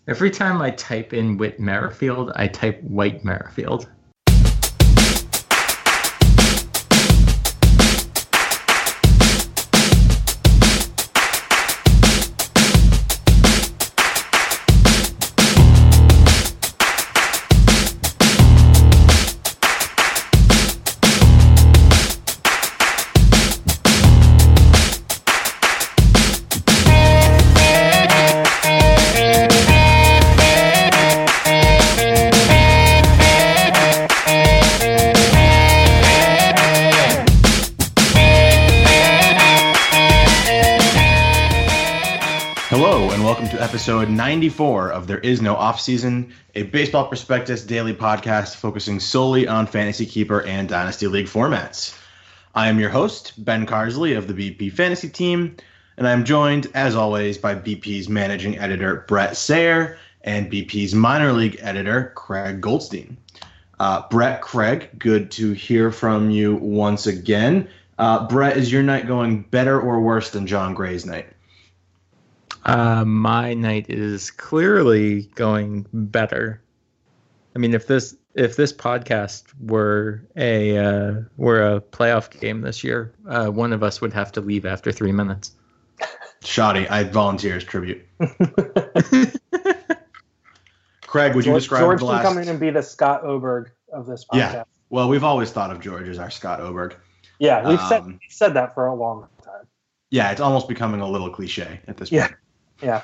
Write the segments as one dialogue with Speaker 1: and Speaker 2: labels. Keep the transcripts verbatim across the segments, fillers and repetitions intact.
Speaker 1: Every time I type in Whit Merrifield, I type White Merrifield.
Speaker 2: Episode ninety-four of There Is No Offseason, a Baseball Prospectus daily podcast focusing solely on Fantasy Keeper and Dynasty League formats. I am your host, Ben Carsley of the B P Fantasy Team, and I'm joined, as always, by B P's managing editor, Brett Sayre, and B P's minor league editor, Craig Goldstein. Uh, Brett, Craig, good to hear from you once again. Uh, Brett, is your night going better or worse than John Gray's night?
Speaker 1: Uh, my night is clearly going better. I mean, if this if this podcast were a uh, were a playoff game this year, uh, one of us would have to leave after three minutes.
Speaker 2: Shoddy, I volunteer as tribute. Craig, would you
Speaker 3: George,
Speaker 2: describe
Speaker 3: George
Speaker 2: the last?
Speaker 3: George can come in and be the Scott Oberg of this podcast.
Speaker 2: Yeah. Well, we've always thought of George as our Scott Oberg.
Speaker 3: Yeah, we've
Speaker 2: um,
Speaker 3: said we've said that for a long time.
Speaker 2: Yeah, it's almost becoming a little cliche at this
Speaker 3: yeah.
Speaker 2: point.
Speaker 3: Yeah.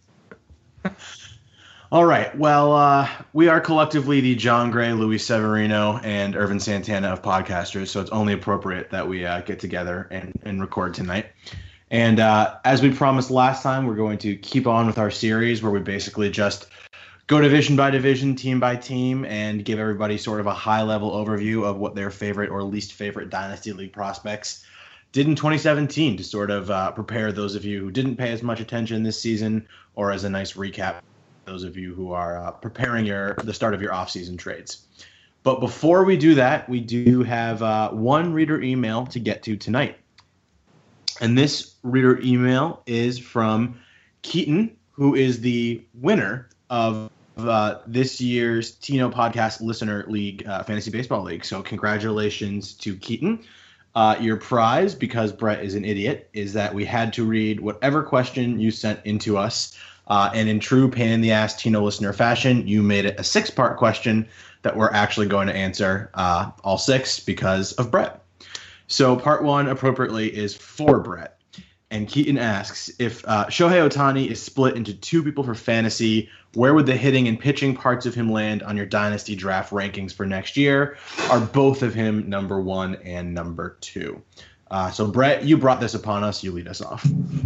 Speaker 2: All right. Well, uh, we are collectively the John Gray, Luis Severino, and Irvin Santana of podcasters, so it's only appropriate that we uh, get together and, and record tonight. And uh, as we promised last time, we're going to keep on with our series where we basically just go division by division, team by team, and give everybody sort of a high-level overview of what their favorite or least favorite Dynasty League prospects did in twenty seventeen to sort of uh, prepare those of you who didn't pay as much attention this season, or as a nice recap, those of you who are uh, preparing your the start of your off-season trades. But before we do that, we do have uh, one reader email to get to tonight. And this reader email is from Keaton, who is the winner of uh, this year's Tino Podcast Listener League uh, Fantasy Baseball League. So congratulations to Keaton. Uh, your prize, because Brett is an idiot, is that we had to read whatever question you sent into us. Uh, and in true pain-in-the-ass Tino listener fashion, you made it a six-part question that we're actually going to answer uh, all six because of Brett. So part one, appropriately, is for Brett. And Keaton asks, if uh, Shohei Ohtani is split into two people for fantasy, where would the hitting and pitching parts of him land on your Dynasty draft rankings for next year? Are both of him number one and number two? Uh, so, Brett, you brought this upon us. You lead us off.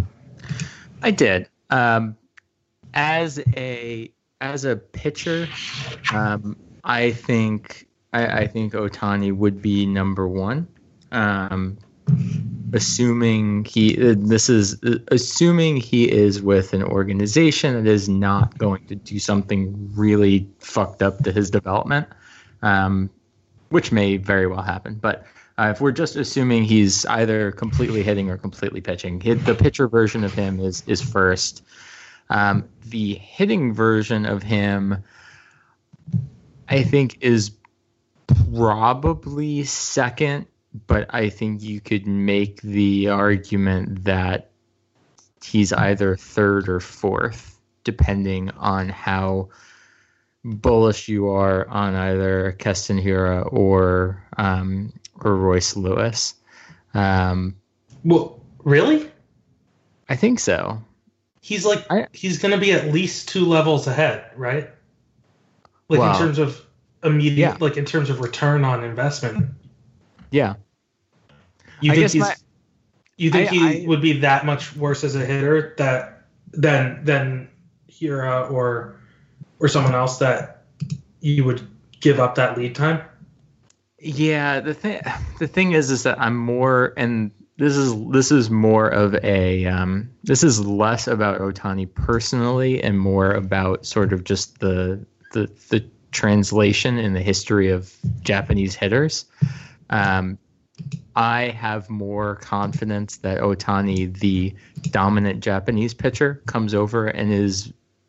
Speaker 1: I did. Um, as a as a pitcher, um, I think I, I think Ohtani would be number one. Um, assuming he uh, this is uh, assuming he is with an organization that is not going to do something really fucked up to his development, um, which may very well happen. But uh, if we're just assuming he's either completely hitting or completely pitching, hit, the pitcher version of him is is first. Um, the hitting version of him, I think, is probably second. But I think you could make the argument that he's either third or fourth, depending on how bullish you are on either Keston Hiura or um, or Royce Lewis. Um,
Speaker 4: well, really?
Speaker 1: I think so.
Speaker 4: He's like
Speaker 1: I,
Speaker 4: he's going to be at least two levels ahead, right? Like
Speaker 1: well,
Speaker 4: in terms of immediate,
Speaker 1: yeah.
Speaker 4: like in terms of return on investment.
Speaker 1: Yeah.
Speaker 4: You
Speaker 1: I
Speaker 4: think
Speaker 1: guess
Speaker 4: he's?
Speaker 1: my,
Speaker 4: you think
Speaker 1: I,
Speaker 4: he
Speaker 1: I,
Speaker 4: would be that much worse as a hitter that than than Hiura or or someone else that you would give up that lead time?
Speaker 1: Yeah, the thing the thing is is that I'm more, and this is this is more of a um, this is less about Ohtani personally and more about sort of just the the the translation in the history of Japanese hitters. Um, I have more confidence that Ohtani, the dominant Japanese pitcher, comes over and is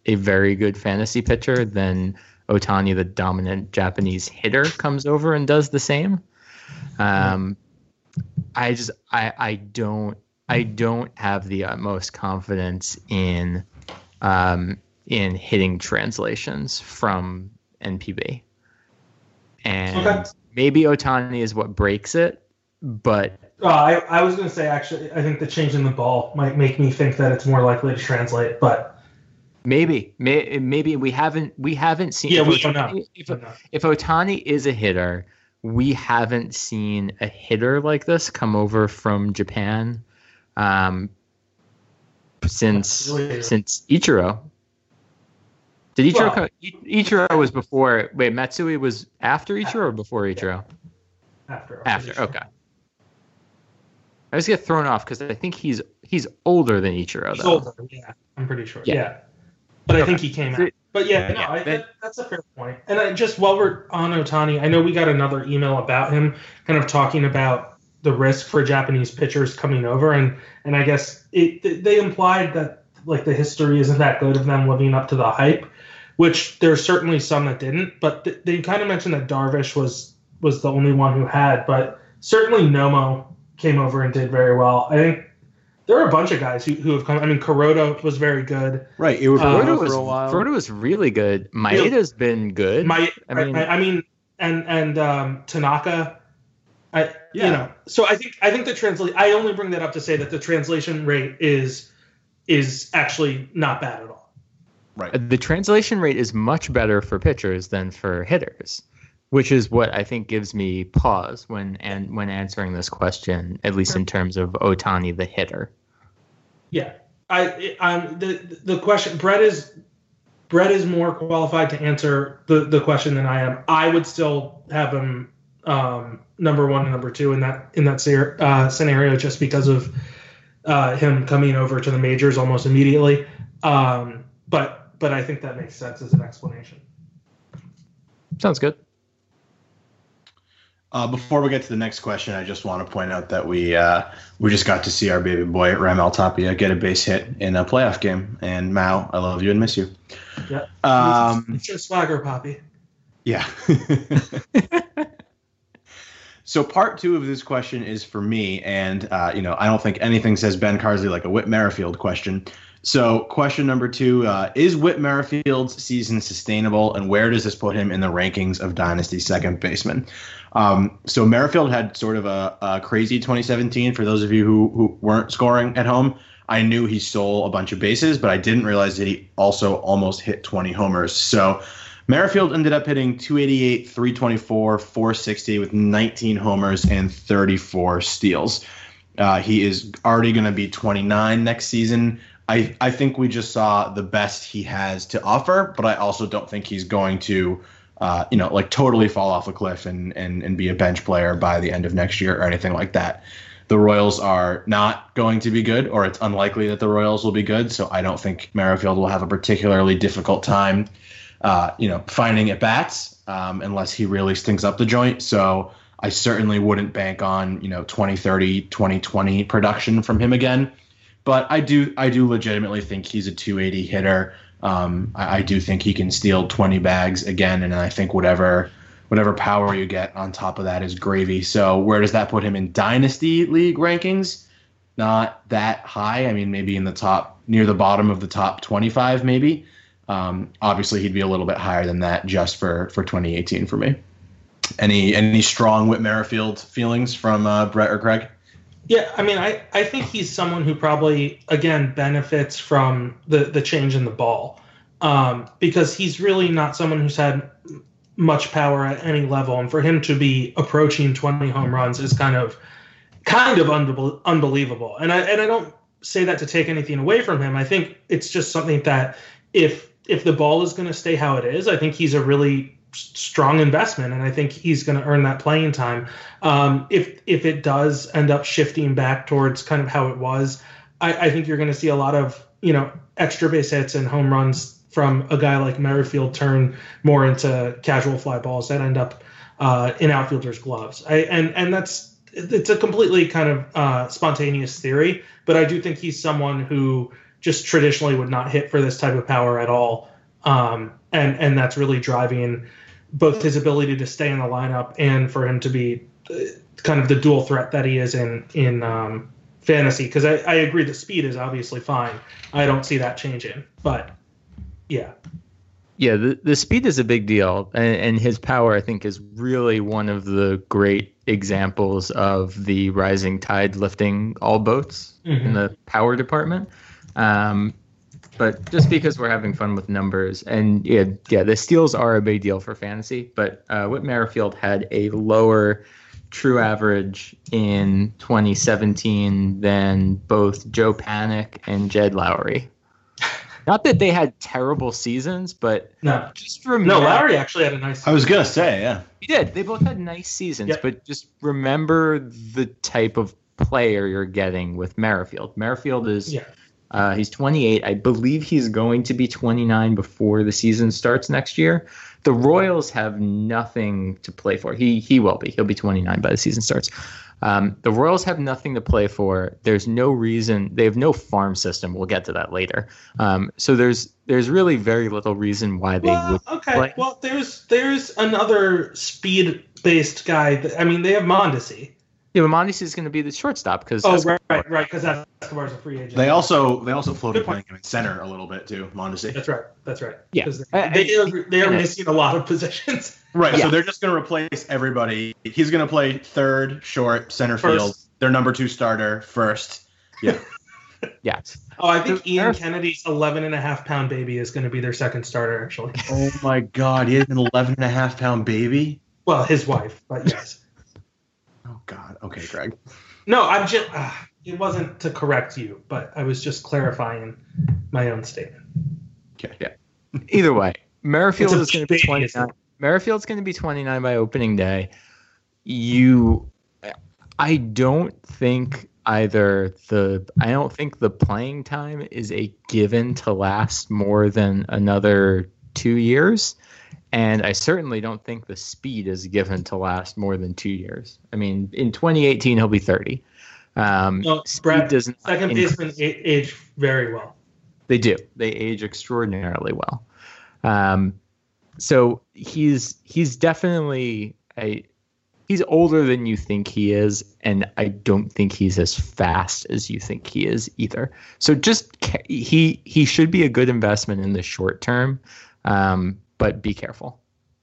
Speaker 1: a very good fantasy pitcher, then Ohtani, the dominant Japanese hitter, comes over and does the same. Um, I just I I don't I don't have the utmost confidence in um, in hitting translations from N P B, and
Speaker 4: Okay.
Speaker 1: maybe Ohtani is what breaks it, but.
Speaker 4: Uh, I, I was going to say, actually, I think the change in the ball might make me think that it's more likely to translate, but
Speaker 1: Maybe, May, maybe we haven't we haven't seen.
Speaker 4: yeah,
Speaker 1: if
Speaker 4: we don't
Speaker 1: Ohtani-
Speaker 4: know.
Speaker 1: If,
Speaker 4: Don't know.
Speaker 1: if Ohtani is a hitter, we haven't seen a hitter like this come over from Japan um, since
Speaker 4: Really?
Speaker 1: since Ichiro. Did Ichiro
Speaker 4: Well-
Speaker 1: come? I- Ichiro was before. Wait, Matsui was after Ichiro or before Ichiro?
Speaker 4: After.
Speaker 1: After. Okay. I always get thrown off because I think he's he's older than Ichiro.
Speaker 4: He's
Speaker 1: though.
Speaker 4: older, yeah, I'm pretty sure.
Speaker 1: Yeah.
Speaker 4: Yeah. But I
Speaker 1: Okay.
Speaker 4: think he came out. But yeah, no,
Speaker 1: Yeah,
Speaker 4: I,
Speaker 1: that-
Speaker 4: that, that's a fair point. And I, just while we're on Ohtani, I know we got another email about him, kind of talking about the risk for Japanese pitchers coming over, and and I guess it they implied that like the history isn't that good of them living up to the hype, which there's certainly some that didn't. But th- they kind of mentioned that Darvish was was the only one who had, but certainly Nomo came over and did very well. I think there are a bunch of guys who, who have come. I mean, Kuroda was very good.
Speaker 2: Right. You were
Speaker 4: Uh,
Speaker 1: Frodo
Speaker 2: for
Speaker 1: was
Speaker 2: a while.
Speaker 1: Frodo was really good. Maeda's been good.
Speaker 4: My,
Speaker 1: I
Speaker 4: I
Speaker 1: mean-
Speaker 4: mean, I, mean, and and um, Tanaka. I
Speaker 2: Yeah.
Speaker 4: you know. So I think I think the translate. I only bring that up to say that the translation rate is is actually not bad at all.
Speaker 2: Right.
Speaker 1: The translation rate is much better for pitchers than for hitters, which is what I think gives me pause when and when answering this question, at least in terms of Ohtani the hitter.
Speaker 4: Yeah, I um the the question Brett is Brett is more qualified to answer the the question than I am. I would still have him um, number one and number two in that in that ser- uh, scenario just because of uh, him coming over to the majors almost immediately. Um, but but I think that makes sense as an explanation.
Speaker 1: Sounds good.
Speaker 2: Uh, before we get to the next question, I just want to point out that we uh, we just got to see our baby boy Ramel Tapia get a base hit in a playoff game. And Mao, I love you and miss you.
Speaker 4: Yeah.
Speaker 2: Um,
Speaker 4: It's your swagger, Poppy.
Speaker 2: yeah. So part two of this question is for me, and uh, you know I don't think anything says Ben Carsley like a Whit Merrifield question. So question number two, uh, is Whit Merrifield's season sustainable, and where does this put him in the rankings of Dynasty second baseman? Um, so Merrifield had sort of a, a crazy twenty seventeen. For those of you who, who weren't scoring at home, I knew he stole a bunch of bases, but I didn't realize that he also almost hit twenty homers. So Merrifield ended up hitting two eighty-eight, three twenty-four, four sixty with nineteen homers and thirty-four steals. Uh, he is already going to be twenty-nine next season. I, I think we just saw the best he has to offer, but I also don't think he's going to, uh, you know, like totally fall off a cliff and, and, and be a bench player by the end of next year or anything like that. The Royals are not going to be good, or it's unlikely that the Royals will be good, so I don't think Merrifield will have a particularly difficult time, uh, you know, finding at bats um, unless he really stings up the joint. So I certainly wouldn't bank on, you know, twenty thirty, twenty twenty production from him again. But I do I do legitimately think he's a two eighty hitter. Um, I, I do think he can steal twenty bags again, and I think whatever whatever power you get on top of that is gravy. So where does that put him in Dynasty League rankings? Not that high. I mean, maybe in the top, near the bottom of the top twenty-five, maybe. Um, obviously, he'd be a little bit higher than that just for, for twenty eighteen for me. Any any strong Whit Merrifield feelings from uh, Brett or Craig?
Speaker 4: Yeah, I mean, I, I think he's someone who probably, again, benefits from the, the change in the ball um, because he's really not someone who's had much power at any level. And for him to be approaching twenty home runs is kind of kind of unbe- unbelievable. And I and I don't say that to take anything away from him. I think it's just something that if if the ball is going to stay how it is, I think he's a really strong investment, and I think he's going to earn that playing time. Um, if if it does end up shifting back towards kind of how it was, I, I think you're going to see a lot of you know extra base hits and home runs from a guy like Merrifield turn more into casual fly balls that end up uh, in outfielders' gloves. I, and and that's it's a completely kind of uh, spontaneous theory, but I do think he's someone who just traditionally would not hit for this type of power at all. Um, and, and that's really driving both his ability to stay in the lineup and for him to be kind of the dual threat that he is in, in um, fantasy. Because I, I agree the speed is obviously fine. I don't see that changing. But, yeah.
Speaker 1: Yeah, the, the speed is a big deal, and, and his power, I think, is really one of the great examples of the rising tide lifting all boats mm-hmm. in the power department. Um, but just because we're having fun with numbers, and yeah, yeah, the steals are a big deal for fantasy, but uh, Whit Merrifield had a lower true average in twenty seventeen than both Joe Panik and Jed Lowry. Not that they had terrible seasons, but
Speaker 4: no,
Speaker 1: just remember.
Speaker 4: No, Lowry actually had a nice season.
Speaker 2: I was going to say, yeah.
Speaker 1: He did. They both had nice seasons,
Speaker 4: yep.
Speaker 1: but just remember the type of player you're getting with Merrifield. Merrifield is,
Speaker 4: yeah.
Speaker 1: uh, he's twenty-eight. I believe he's going to be twenty-nine before the season starts next year. The Royals have nothing to play for. He he will be. He'll be twenty-nine by the season starts. Um, the Royals have nothing to play for. There's no reason. They have no farm system. We'll get to that later. Um, so there's there's really very little reason why they
Speaker 4: well,
Speaker 1: would
Speaker 4: okay.
Speaker 1: play.
Speaker 4: Well, there's there's another speed-based guy. That, I mean, they have Mondesi.
Speaker 1: Yeah, but Mondesi is going to be the shortstop because
Speaker 4: oh right right right because Escobar's a free agent.
Speaker 2: They also they also floated playing him in center a little bit too, Mondesi.
Speaker 4: That's right. That's right.
Speaker 1: Yeah,
Speaker 4: they, they are, they are missing a lot of positions.
Speaker 2: Right,
Speaker 1: yeah.
Speaker 2: So they're just going to replace everybody. He's going to play third, short, center
Speaker 4: first.
Speaker 2: field. Their number two starter first. Yeah.
Speaker 1: yeah.
Speaker 4: Oh, I think
Speaker 1: So,
Speaker 4: Ian Kennedy's eleven and a half pound baby is going to be their second starter, actually.
Speaker 2: Oh, my God. He has an eleven and a half pound baby?
Speaker 4: Well, his wife, but yes.
Speaker 2: Oh, God. Okay, Greg.
Speaker 4: No, I'm just, uh, it wasn't to correct you, but I was just clarifying my own statement.
Speaker 2: Okay.
Speaker 1: Yeah. Either way, Merrifield
Speaker 4: It's a
Speaker 1: is going to be
Speaker 4: baby,
Speaker 1: twenty-nine.
Speaker 4: isn't it?
Speaker 1: Merrifield's going to be twenty-nine by opening day. You, I don't think either the, I don't think the playing time is a given to last more than another two years. And I certainly don't think the speed is given to last more than two years. I mean, in twenty eighteen, he'll be thirty. Um,
Speaker 4: Well,
Speaker 1: speed
Speaker 4: Brad,
Speaker 1: does not
Speaker 4: second
Speaker 1: increase.
Speaker 4: baseman a- age very well.
Speaker 1: They do. They age extraordinarily well. Um, so he's he's definitely a he's older than you think he is, and I don't think he's as fast as you think he is either. So just he he should be a good investment in the short term, um, but be careful.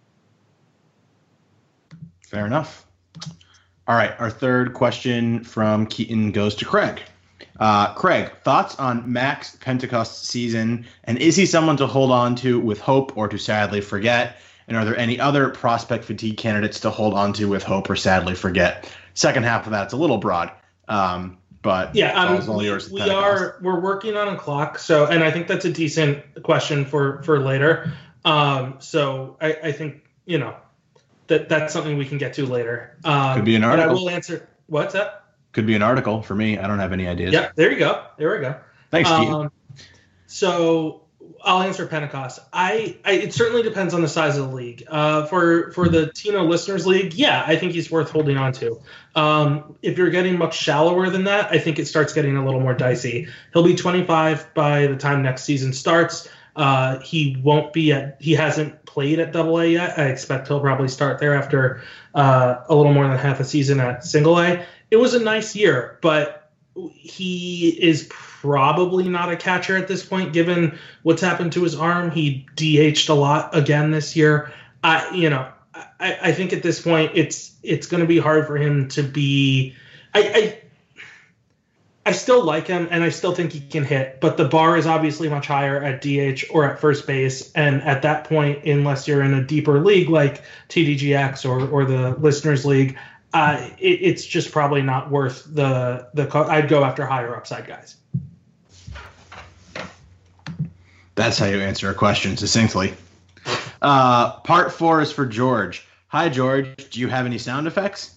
Speaker 2: Fair enough. All right, our third question from Keaton goes to Craig. Uh, Craig, thoughts on Max Pentecost's season, and is he someone to hold on to with hope or to sadly forget? And are there any other prospect fatigue candidates to hold on to with hope or sadly forget? Second half of that's a little broad, um, but
Speaker 4: yeah, um,
Speaker 2: all
Speaker 4: we,
Speaker 2: yours.
Speaker 4: we are we're working on a clock, so and I think that's a decent question for for later. Um, so I, I think you know that that's something we can get to later. Um,
Speaker 2: Could be an
Speaker 4: but
Speaker 2: article.
Speaker 4: I will answer. What's that?
Speaker 2: Could be an article for me. I don't have any ideas.
Speaker 4: Yep, there you go. There we go.
Speaker 2: Thanks, Keaton.
Speaker 4: Um, so I'll answer Pentecost. I, I it certainly depends on the size of the league. Uh, for for the Tino Listeners League, yeah, I think he's worth holding on to. Um, if you're getting much shallower than that, I think it starts getting a little more dicey. He'll be twenty-five by the time next season starts. Uh, he won't be at. He hasn't played at Double A yet. I expect he'll probably start there after uh, a little more than half a season at Single A. It was a nice year, but he is probably not a catcher at this point, given what's happened to his arm. He D H'd a lot again this year. I, you know, I, I think at this point it's it's going to be hard for him to be. I, I I still like him, and I still think he can hit, but the bar is obviously much higher at D H or at first base, and at that point, unless you're in a deeper league like T D G X or or the Listeners League. Uh, it, it's just probably not worth the the. Co- I'd go after higher upside guys.
Speaker 2: That's how you answer a question succinctly. Uh, part four is for George. Hi, George. Do you have any sound effects?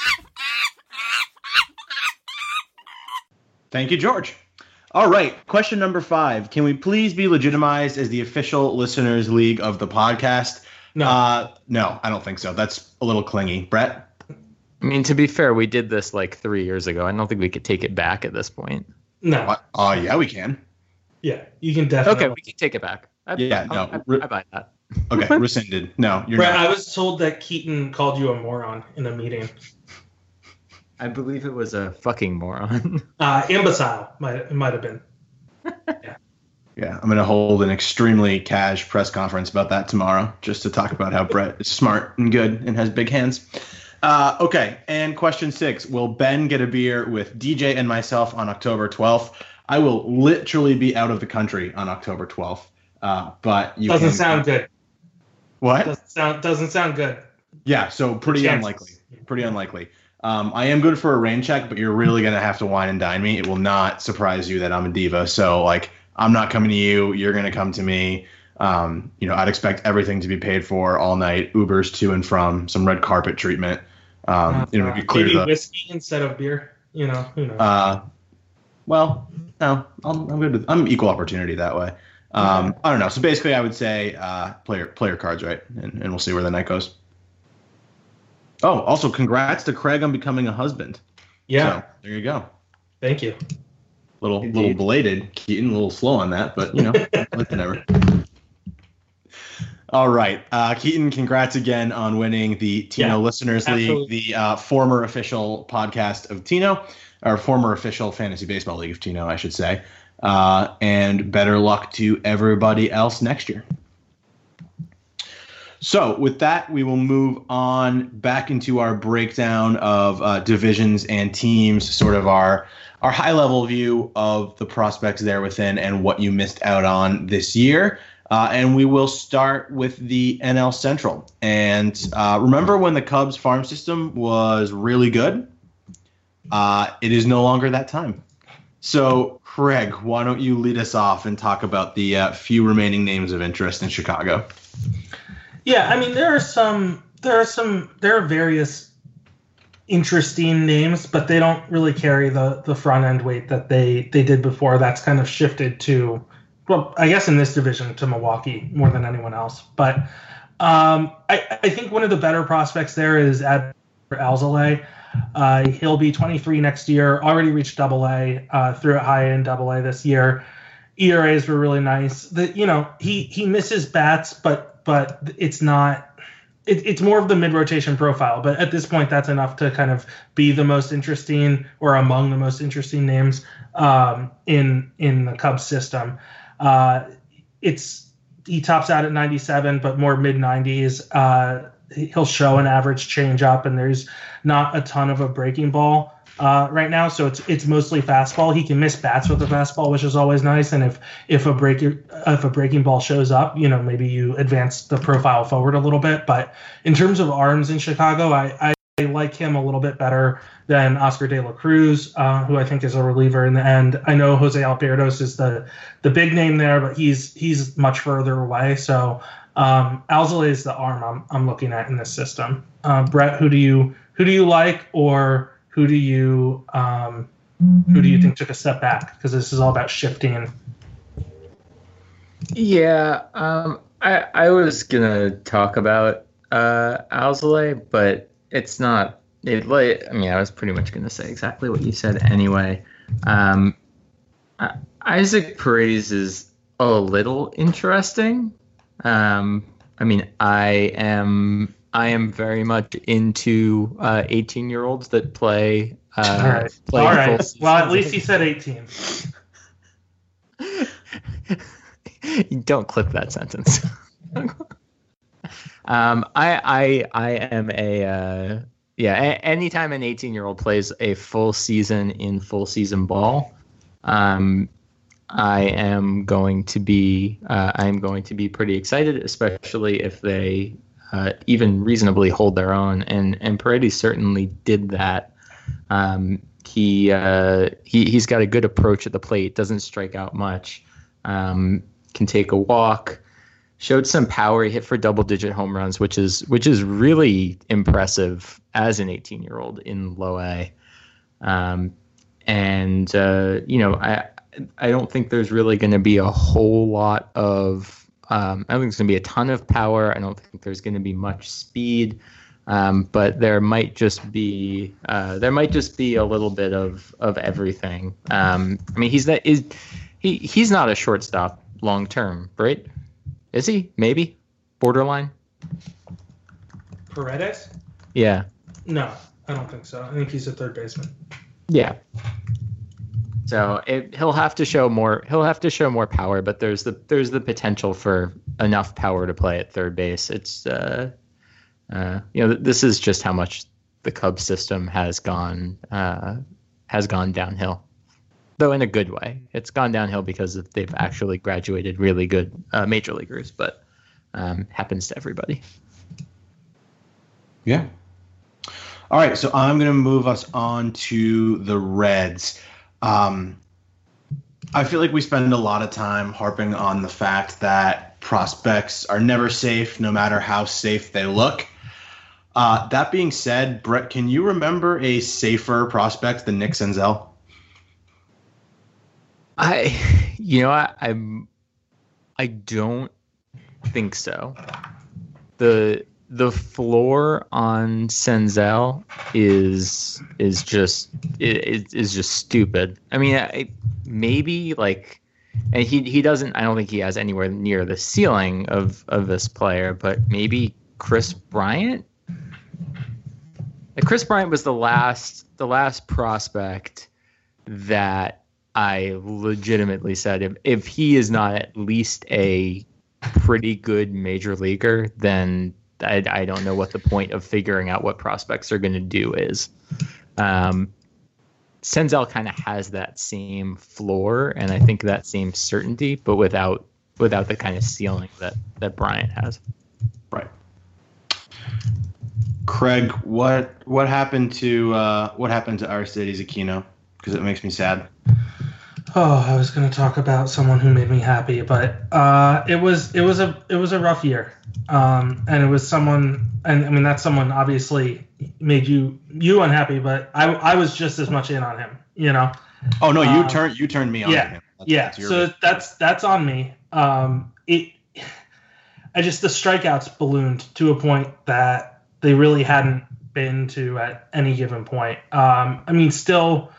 Speaker 2: Thank you, George. All right. Question number five. Can we please be legitimized as the official Listeners League of the podcast?
Speaker 4: No.
Speaker 2: Uh, no, I don't think so. That's a little clingy. Brett?
Speaker 1: I mean, to be fair, we did this like three years ago. I don't think we could take it back at this point.
Speaker 4: No.
Speaker 2: What? Oh, yeah, we can.
Speaker 4: Yeah, you can definitely.
Speaker 1: Okay, we can take it back. I,
Speaker 2: Yeah,
Speaker 1: I,
Speaker 2: no,
Speaker 1: I,
Speaker 2: re-
Speaker 1: I buy that.
Speaker 2: Okay, rescinded. No, you're
Speaker 4: Brett,
Speaker 2: not.
Speaker 4: I was told that Keaton called you a moron in a meeting.
Speaker 1: I believe it was a fucking moron.
Speaker 4: Uh, imbecile, might it might have been.
Speaker 2: Yeah, I'm going to hold an extremely cash press conference about that tomorrow, just to talk about how Brett is smart and good and has big hands. Uh, okay, and question six. Will Ben get a beer with D J and myself on October twelfth? I will literally be out of the country on October twelfth. Uh, but you
Speaker 4: Doesn't
Speaker 2: can...
Speaker 4: sound good.
Speaker 2: What?
Speaker 4: Doesn't sound doesn't sound good.
Speaker 2: Yeah, so pretty
Speaker 4: Chances.
Speaker 2: unlikely. Pretty unlikely. Um, I am good for a rain check, but you're really going to have to wine and dine me. It will not surprise you that I'm a diva. So, like, I'm not coming to you. You're going to come to me. Um, you know, I'd expect everything to be paid for all night. Ubers to and from, some red carpet treatment. Um,
Speaker 4: Uh,
Speaker 2: you know, maybe clear
Speaker 4: maybe
Speaker 2: the.
Speaker 4: whiskey instead of beer. You know, who knows?
Speaker 2: Uh, well, no, I'm, I'm good with. I'm equal opportunity that way. Um, I don't know. So basically, I would say uh, player player cards, right? And, and we'll see where the night goes. Oh, also, congrats to Craig on becoming a husband.
Speaker 4: yeah,
Speaker 2: So, there you go.
Speaker 4: thank you.
Speaker 2: Little
Speaker 1: Indeed.
Speaker 2: little belated, Keaton, a little slow on that, but you know, whatever. All right, uh, Keaton, congrats again on winning the Tino
Speaker 4: Yeah,
Speaker 2: Listeners
Speaker 4: absolutely.
Speaker 2: League, the uh, former official podcast of Tino, or former official fantasy baseball league of Tino, I should say. Uh, and better luck to everybody else next year. So with that, we will move on back into our breakdown of uh, divisions and teams, sort of our our high-level view of the prospects there within and what you missed out on this year. Uh, and we will start with the N L Central. And uh, remember when the Cubs farm system was really good? Uh, it is no longer that time. So, Craig, why don't you lead us off and talk about the uh, few remaining names of interest in Chicago?
Speaker 4: Yeah, I mean there are some there are some there are various interesting names, but they don't really carry the the front end weight that they they did before. That's kind of shifted to, well, I guess in this division to Milwaukee more than anyone else. But um, I I think one of the better prospects there is Adbert Alzolay. Uh, he'll be twenty-three next year. Already reached Double A. Uh, threw it high in Double A this year. E R As were really nice. The, you know, he he misses bats, but but it's not. It, it's more of the mid-rotation profile. But at this point, that's enough to kind of be the most interesting or among the most interesting names um, in in the Cubs system. Uh, it's he tops out at ninety-seven, but more mid nineties. Uh, he'll show an average changeup, and there's not a ton of a breaking ball uh, right now, so it's it's mostly fastball. He can miss bats with the fastball, which is always nice. And if if a break if a breaking ball shows up, you know, maybe you advance the profile forward a little bit. But in terms of arms in Chicago, I, I like him a little bit better than Oscar De La Cruz, uh, who I think is a reliever in the end. I know Jose Albertos is the the big name there, but he's he's much further away. So um, Alzolay is the arm I'm I'm looking at in this system. Uh, Brett, who do you who do you like, or who do you um, who do you think took a step back? Because this is all about shifting.
Speaker 1: Yeah, um, I I was gonna talk about uh, Alzolay, but it's not. It like I mean, I was pretty much gonna say exactly what you said anyway. Um, I, Isaac Paredes is a little interesting. Um, I mean, I am I am very much into uh, eighteen-year-olds that play. Uh,
Speaker 4: all right,
Speaker 1: play
Speaker 4: all
Speaker 1: full
Speaker 4: right.
Speaker 1: seasons.
Speaker 4: Well, at least he said eighteen.
Speaker 1: You don't clip that sentence. um, I I I am a uh, yeah. A- anytime an eighteen-year-old plays a full season in full season ball, um, I am going to be uh, I am going to be pretty excited, especially if they uh, even reasonably hold their own. And and Paredes certainly did that. Um, he uh, he he's got a good approach at the plate. Doesn't strike out much. Um, can take a walk. Showed some power. He hit for double-digit home runs, which is which is really impressive as an eighteen-year-old in low A. Um, and uh, you know, I I don't think there's really going to be a whole lot of. Um, I don't think there's going to be a ton of power. I don't think there's going to be much speed. Um, but there might just be uh, there might just be a little bit of of everything. Um, I mean, he's that is he he's not a shortstop long term, right? Is he? Maybe borderline.
Speaker 4: Paredes?
Speaker 1: Yeah.
Speaker 4: No, I don't think so. I think he's a third baseman.
Speaker 1: Yeah. So it, he'll have to show more. He'll have to show more power, but there's the there's the potential for enough power to play at third base. It's uh, uh, you know, this is just how much the Cubs system has gone uh, has gone downhill, though in a good way. It's gone downhill because they've actually graduated really good uh, major leaguers, but um, happens to everybody.
Speaker 2: Yeah. All right, so I'm going to move us on to the Reds. Um, I feel like we spend a lot of time harping on the fact that prospects are never safe, no matter how safe they look. Uh, that being said, Brett, can you remember a safer prospect than Nick Senzel?
Speaker 1: I, you know, I, I'm, I don't think so. The the floor on Senzel is is just is is just stupid. I mean, I, maybe like, and he he doesn't. I don't think he has anywhere near the ceiling of of this player, but maybe Chris Bryant. Chris Bryant was the last the last prospect that I legitimately said if if he is not at least a pretty good major leaguer, then I, I don't know what the point of figuring out what prospects are going to do is. Um, Senzel kind of has that same floor, and I think that same certainty, but without without the kind of ceiling that, that Bryant has.
Speaker 2: Right. Craig, what what happened to uh, what happened to Aristides Aquino? Because it makes me sad.
Speaker 4: Oh, I was going to talk about someone who made me happy, but uh, it was it was a it was a rough year, um, and it was someone, and I mean that someone obviously made you you unhappy, but I I was just as much in on him, you know.
Speaker 2: Oh no, you
Speaker 4: um,
Speaker 2: turned you turned me on
Speaker 4: yeah,
Speaker 2: to him. That's,
Speaker 4: yeah.
Speaker 2: that's your
Speaker 4: so
Speaker 2: bit.
Speaker 4: that's that's on me. Um, it, I just the strikeouts ballooned to a point that they really hadn't been to at any given point. Um, I mean, still.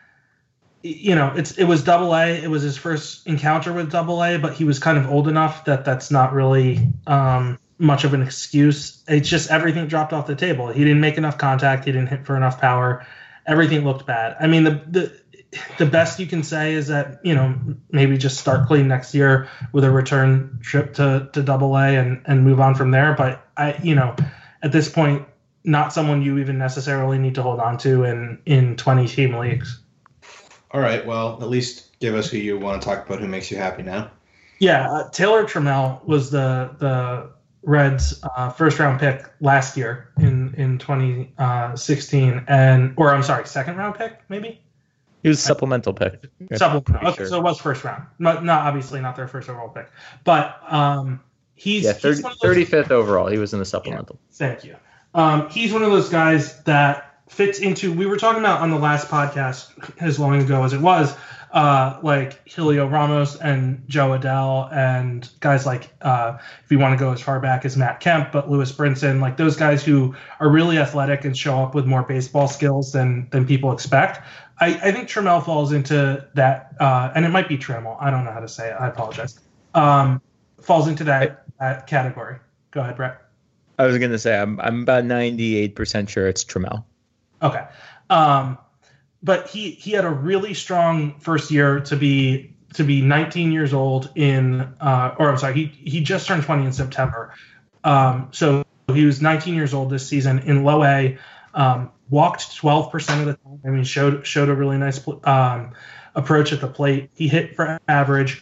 Speaker 4: You know, it's it was Double A. It was his first encounter with Double A, but he was kind of old enough that that's not really um, much of an excuse. It's just everything dropped off the table. He didn't make enough contact. He didn't hit for enough power. Everything looked bad. I mean, the the the best you can say is that, you know, maybe just start clean next year with a return trip to to Double A and and move on from there. But I, you know, at this point, not someone you even necessarily need to hold on to in in twenty team leagues.
Speaker 2: All right, well, at least give us who you want to talk about, who makes you happy now.
Speaker 4: Yeah, uh, Taylor Trammell was the the Reds' uh, first round pick last year in in twenty sixteen, and or I'm sorry, second round pick maybe.
Speaker 1: He was a supplemental pick.
Speaker 4: Supplemental. Okay,
Speaker 1: sure.
Speaker 4: so it was first round. Not, not obviously not their first overall pick, but um, he's
Speaker 1: yeah,
Speaker 4: he's one of those,
Speaker 1: thirty-fifth overall. He was in the supplemental.
Speaker 4: Yeah, thank you. Um, he's one of those guys that fits into, we were talking about on the last podcast as long ago as it was, uh, like Julio Ramos and Joe Adele and guys like, uh, if you want to go as far back as Matt Kemp, but Lewis Brinson, like those guys who are really athletic and show up with more baseball skills than than people expect. I, I think Trammell falls into that, uh, and it might be Trammell. I don't know how to say it. I apologize. Um, falls into that, that category. Go ahead, Brett.
Speaker 1: I was going to say, I'm I'm about ninety-eight percent sure it's Trammell.
Speaker 4: Okay. Um, but he, he had a really strong first year to be to be nineteen years old in uh, or I'm sorry, he he just turned twenty in September. Um, so he was nineteen years old this season in low A, um, walked twelve percent of the time. I mean, showed showed a really nice um, approach at the plate. He hit for average.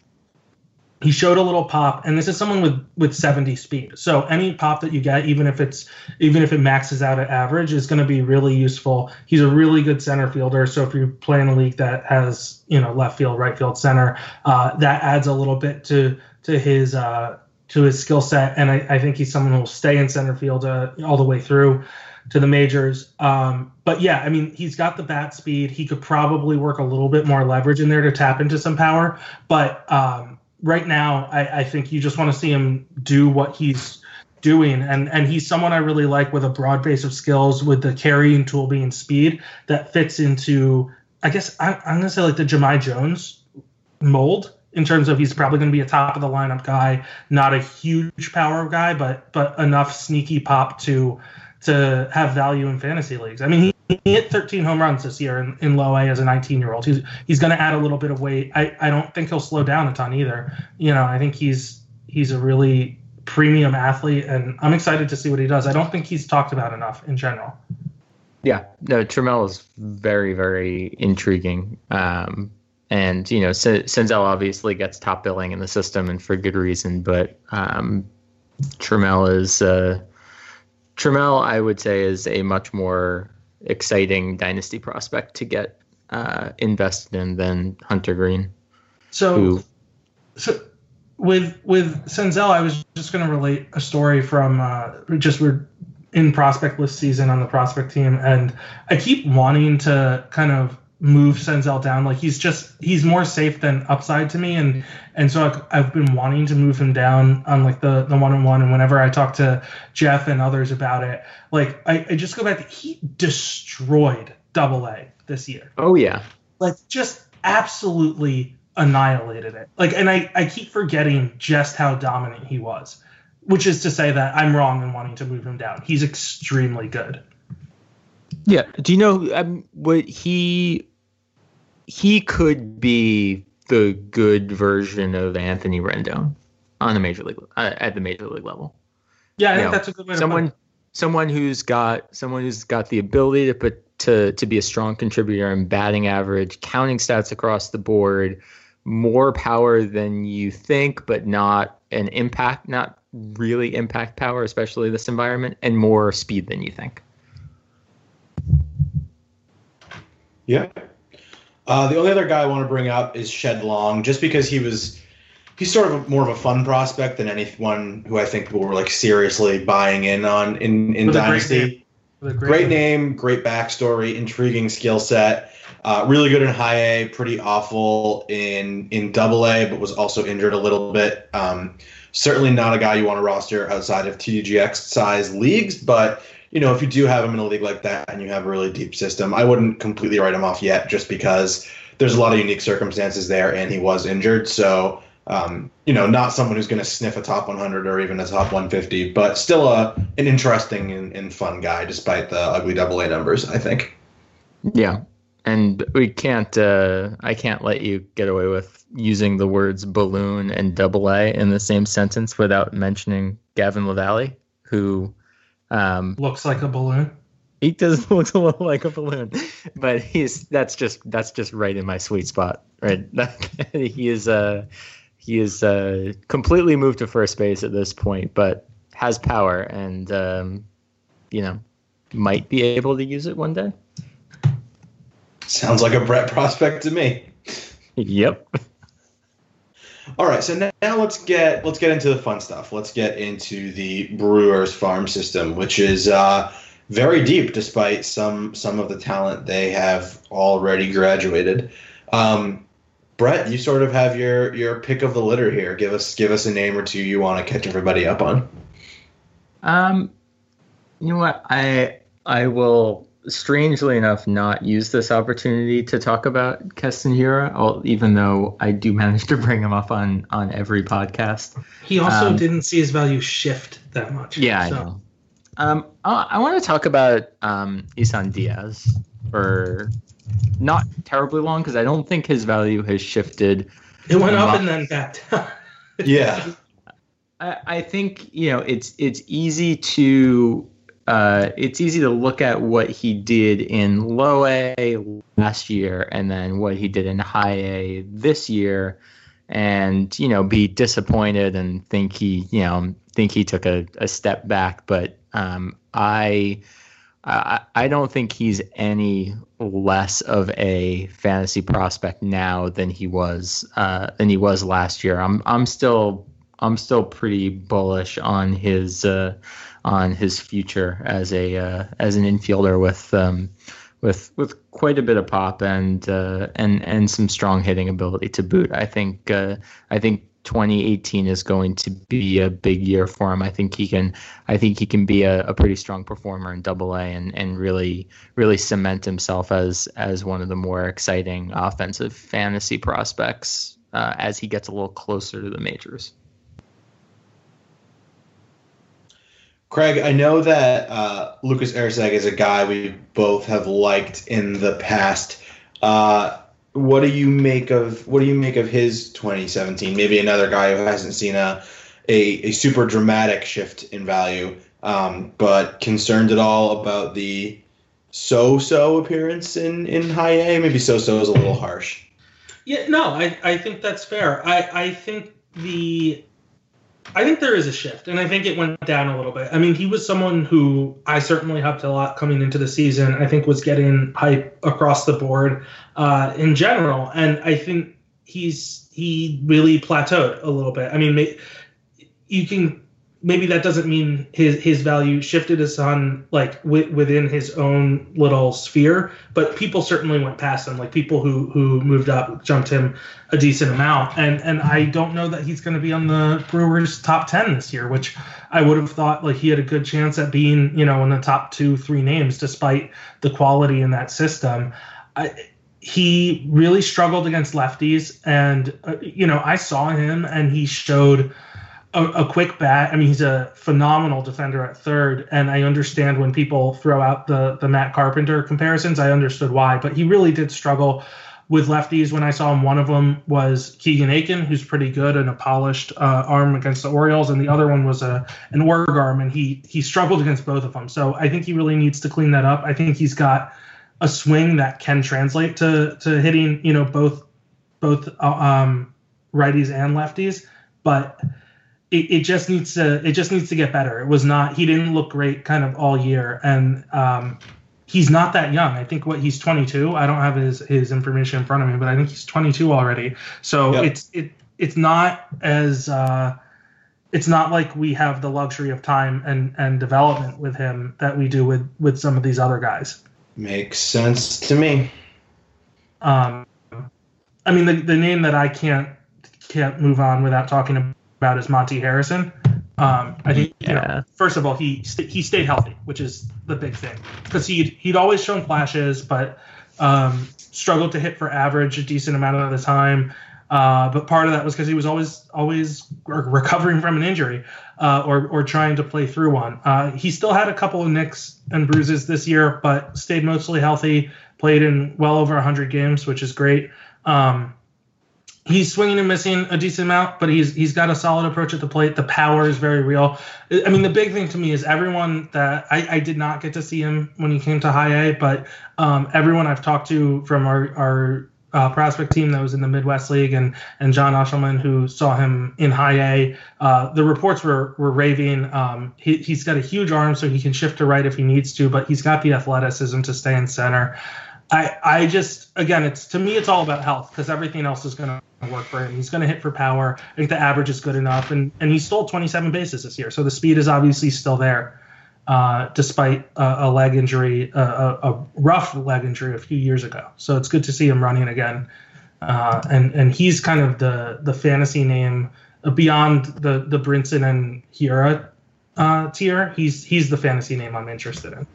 Speaker 4: He showed a little pop, and this is someone with, with seventy speed. So any pop that you get, even if it's even if it maxes out at average, is going to be really useful. He's a really good center fielder. So if you play in a league that has, you know, left field, right field, center, uh, that adds a little bit to to his uh, to his skill set. And I, I think he's someone who will stay in center field uh, all the way through to the majors. Um, but yeah, I mean, he's got the bat speed. He could probably work a little bit more leverage in there to tap into some power, but. Um, Right now, I, I think you just want to see him do what he's doing, and and he's someone I really like with a broad base of skills, with the carrying tool being speed that fits into, I guess I, I'm going to say like the Jahmai Jones mold in terms of he's probably going to be a top of the lineup guy, not a huge power guy, but but enough sneaky pop to to have value in fantasy leagues. I mean, he, he hit thirteen home runs this year in, in low A as a nineteen-year-old. He's he's going to add a little bit of weight. I, I don't think he'll slow down a ton either. You know, I think he's he's a really premium athlete, and I'm excited to see what he does. I don't think he's talked about enough in general.
Speaker 1: Yeah, no, Trammell is very, very intriguing. Um, and, you know, Senzel obviously gets top billing in the system and for good reason, but um, Trammell is, uh, Trammell, I would say, is a much more exciting dynasty prospect to get uh, invested in than Hunter Green.
Speaker 4: So,
Speaker 1: who,
Speaker 4: so with with Senzel, I was just going to relate a story from uh, just we're in prospect list season on the prospect team, and I keep wanting to kind of move Senzel down. Like he's just he's more safe than upside to me, and and so I've, I've been wanting to move him down on like the the one on one. And whenever I talk to Jeff and others about it, like I, I just go back to he destroyed Double A this year.
Speaker 1: Oh yeah,
Speaker 4: like just absolutely annihilated it. Like, and I I keep forgetting just how dominant he was. Which is to say that I'm wrong in wanting to move him down. He's extremely good.
Speaker 1: Yeah. Do you know um, what he he could be the good version of Anthony Rendon on the major league uh, at the major league level?
Speaker 4: Yeah, I
Speaker 1: you
Speaker 4: think
Speaker 1: know,
Speaker 4: that's a good way to
Speaker 1: someone
Speaker 4: put it.
Speaker 1: someone who's got someone who's got the ability to put to to be a strong contributor in batting average, counting stats across the board, more power than you think, but not an impact, not really impact power, especially this environment, and more speed than you think.
Speaker 2: Yeah. Uh, the only other guy I want to bring up is Shed Long, just because he was he's sort of a, more of a fun prospect than anyone who I think people were like seriously buying in on in in
Speaker 4: With a
Speaker 2: Dynasty.
Speaker 4: Great name.
Speaker 2: Great name, great backstory, intriguing skill set. Uh, really good in high A, pretty awful in in double A, but was also injured a little bit. Um, certainly not a guy you want to roster outside of T D G X size leagues, but you know, if you do have him in a league like that and you have a really deep system, I wouldn't completely write him off yet, just because there's a lot of unique circumstances there, and he was injured. So, um, you know, not someone who's going to sniff a top one hundred or even a top one fifty, but still a an interesting and, and fun guy, despite the ugly double A numbers, I think.
Speaker 1: Yeah. And we can't, uh, I can't let you get away with using the words balloon and double A in the same sentence without mentioning Gavin Lavallee, who um,
Speaker 4: Looks like a balloon.
Speaker 1: he does look a little like a balloon, but he's that's just that's just right in my sweet spot, right? he is uh, he is uh, completely moved to first base at this point, but has power and um, you know, might be able to use it one day.
Speaker 2: Sounds like a Brett prospect to me.
Speaker 1: Yep.
Speaker 2: All right, so now, now let's get let's get into the fun stuff. Let's get into the Brewers farm system, which is uh, very deep, despite some some of the talent they have already graduated. Um, Brett, you sort of have your your pick of the litter here. Give us give us a name or two you want to catch everybody up on.
Speaker 1: Um, you know what? I I will, strangely enough, not use this opportunity to talk about Keston Hiura, even though I do manage to bring him up on, on every podcast.
Speaker 4: He also
Speaker 1: Um,
Speaker 4: didn't see his value shift that much.
Speaker 1: Yeah,
Speaker 4: so.
Speaker 1: I know. Um, I, I want to talk about um, Isan Diaz for not terribly long, because I don't think his value has shifted.
Speaker 4: It went up
Speaker 1: much.
Speaker 4: and then back down.
Speaker 2: Yeah.
Speaker 1: I, I think, you know, it's it's easy to uh, it's easy to look at what he did in low A last year and then what he did in high A this year, and you know, be disappointed and think he you know think he took a, a step back. But um, I. I I don't think he's any less of a fantasy prospect now than he was uh, than he was last year. I'm I'm still I'm still pretty bullish on his uh, on his future as a uh, as an infielder with um, with with quite a bit of pop and uh, and and some strong hitting ability to boot. I think uh, I think twenty eighteen is going to be a big year for him. I think he can I think he can be a, a pretty strong performer in double A and, and really really cement himself as as one of the more exciting offensive fantasy prospects uh, as he gets a little closer to the majors.
Speaker 2: Craig, I know that uh, Lucas Erceg is a guy we both have liked in the past. Uh, what do you make of what do you make of his twenty seventeen? Maybe another guy who hasn't seen a a, a super dramatic shift in value, um, but concerned at all about the so-so appearance in, in high A? Maybe so-so is a little harsh.
Speaker 4: Yeah, no, I, I think that's fair. I, I think the I think there is a shift, and I think it went down a little bit. I mean, he was someone who I certainly hyped a lot coming into the season. I think was getting hype across the board uh, in general, and I think he's he really plateaued a little bit. I mean, may, you can maybe that doesn't mean his his value shifted a ton like w- within his own little sphere, but people certainly went past him. Like people who who moved up jumped him a decent amount, and and I don't know that he's going to be on the Brewers top ten this year, which I would have thought like he had a good chance at being, you know, in the top two three names despite the quality in that system. I, he really struggled against lefties, and uh, you know I saw him and he showed A, a quick bat. I mean, he's a phenomenal defender at third, and I understand when people throw out the the Matt Carpenter comparisons. I understood why, but he really did struggle with lefties. When I saw him, one of them was Keegan Aiken, who's pretty good and a polished uh, arm against the Orioles, and the other one was a an org arm, and he he struggled against both of them. So I think he really needs to clean that up. I think he's got a swing that can translate to to hitting, you know, both both uh, um, righties and lefties, but It, it just needs to it just needs to get better. It was not he didn't look great kind of all year, and um, he's not that young. I think what he's twenty-two. I don't have his his information in front of me, but I think he's twenty-two already. So
Speaker 2: yep.
Speaker 4: it's it it's not as uh, it's not like we have the luxury of time and, and development with him that we do with, with some of these other guys.
Speaker 2: Makes sense to me.
Speaker 4: Um, I mean the the name that I can't can't move on without talking about. about is Monty Harrison. Um, I think,
Speaker 1: yeah.
Speaker 4: you know, first of all, he st- he stayed healthy, which is the big thing, because he'd, he'd always shown flashes, but um, struggled to hit for average a decent amount of the time. Uh, but part of that was because he was always always recovering from an injury uh, or or trying to play through one. Uh, he still had a couple of nicks and bruises this year, but stayed mostly healthy, played in well over one hundred games, which is great. Um, He's swinging and missing a decent amount, but he's he's got a solid approach at the plate. The power is very real. I mean, the big thing to me is everyone that I, I did not get to see him when he came to high A, but um, everyone I've talked to from our our uh, prospect team that was in the Midwest League and and John Ushelman, who saw him in high A, uh, the reports were were raving. Um, he he's got a huge arm, so he can shift to right if he needs to, but he's got the athleticism to stay in center. I, I just, again, it's to me, it's all about health because everything else is going to work for him. He's going to hit for power. I think the average is good enough. And, and he stole twenty-seven bases this year. So the speed is obviously still there, uh, despite a, a leg injury, a, a, a rough leg injury a few years ago. So it's good to see him running again. Uh, and, and he's kind of the, the fantasy name beyond the, the Brinson and Hiura uh, tier. He's, he's the fantasy name I'm interested in.